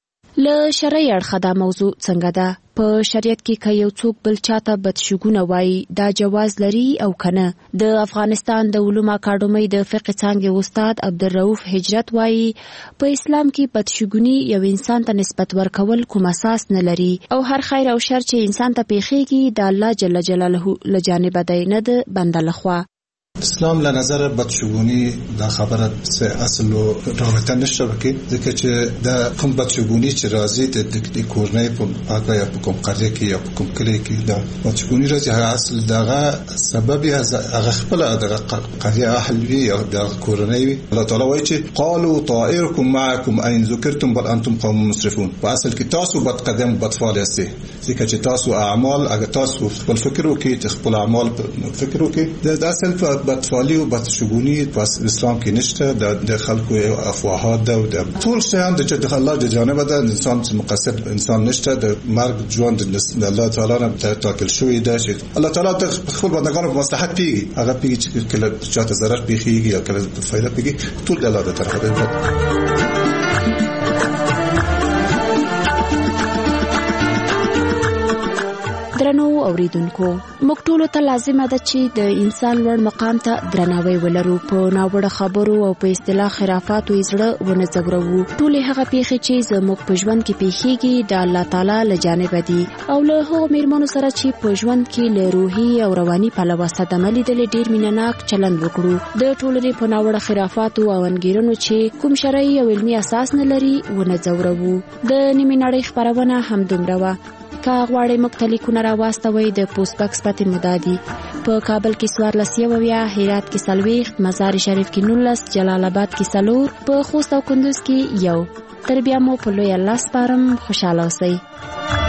له شرعي اړخه دا موضوع څنګه ده؟ په شریعت کې که یو څوک بل چاته بدشګونه وایي دا جواز لري او کنه؟ د افغانستان د علومو اکاډمۍ د فقه څانګې استاد عبدالرؤف هجرت وایي په اسلام کې بدشګوني یو انسان ته نسبت ورکول کوم اساس نه لري او هر خیر او شر چې انسان ته پیښیږي د الله جل جلاله له جانب دی، نه د بنده لخوا. اسلام له نظر بدشګونی دا خبره څه اصل او رابطه نشته وکي، ځکه چې دا کوم بدشګونی چې راځي د کورنۍ په پاکه یا په کوم قريه کې یا په کوم کلی کې دا بدشګونی راځي، هغه اصل دغه سبب هغه خپل دغه قريه اهل وي او د کورنۍ وي. الله تعالی وایي چې قالوا طائركم معكم ان ذكرتم بل انتم قوم مسرفون. په اصل کې تاسو بد قدم بد فعال یاست، ځکه چې تاسو اعمال هغه تاسو خپل فکر وکي، خپل اعمال فکر وکي. دا اصل بدفعالی او بدشګونی په اسلام کې نشته، د خلکو افواهات ده او د ټول شیان د الله د جانب ده. انسان چې مقصر انسان نشته، د مرګ ژوند د الله تعالی نه ټاکل شوی ده چې الله تعالی د خپل بندگانو په مصلحت پیږي، هغه پیږي چې کله چاته ضرر پیږي یا کله فایده پیږي، ټول د الله د طرفه ده. درنو اوریدونکو موږ ټول ته لازمه ده چې د انسان لوړ مقام ته درناوی ولرو، په ناوړه خبرو او په اصطلاح خرافاتو یې زړه ونه ځورو. ټولې هغه پیښې چې زموږ په ژوند کې پیښیږي د الله تعالی له جانبه دي او له هغو میرمنو سره چې په ژوند کې له روحي او رواني پلوه صدمه لیدلې ډېر مینهناک چلند وکړو. د ټولنې په ناوړه خرافاتو او انګیرنو چې کوم شرعي او علمي اساس نه لري ونه ځورو. د نیمې نړۍ خپرونه همدومره وه. که غواړئ موږ ته لیکونه راواستوئ د پوسټ باکس پتې مو دا دي: په کابل کې څوارلس یوویا، هرات کې څلوېښت، مزار شریف کې نولس، جلال آباد کې څلور، په خوست او کندوز کې یو. تر بیا مو په لوی الله سپارم. خوشحاله اوسئ.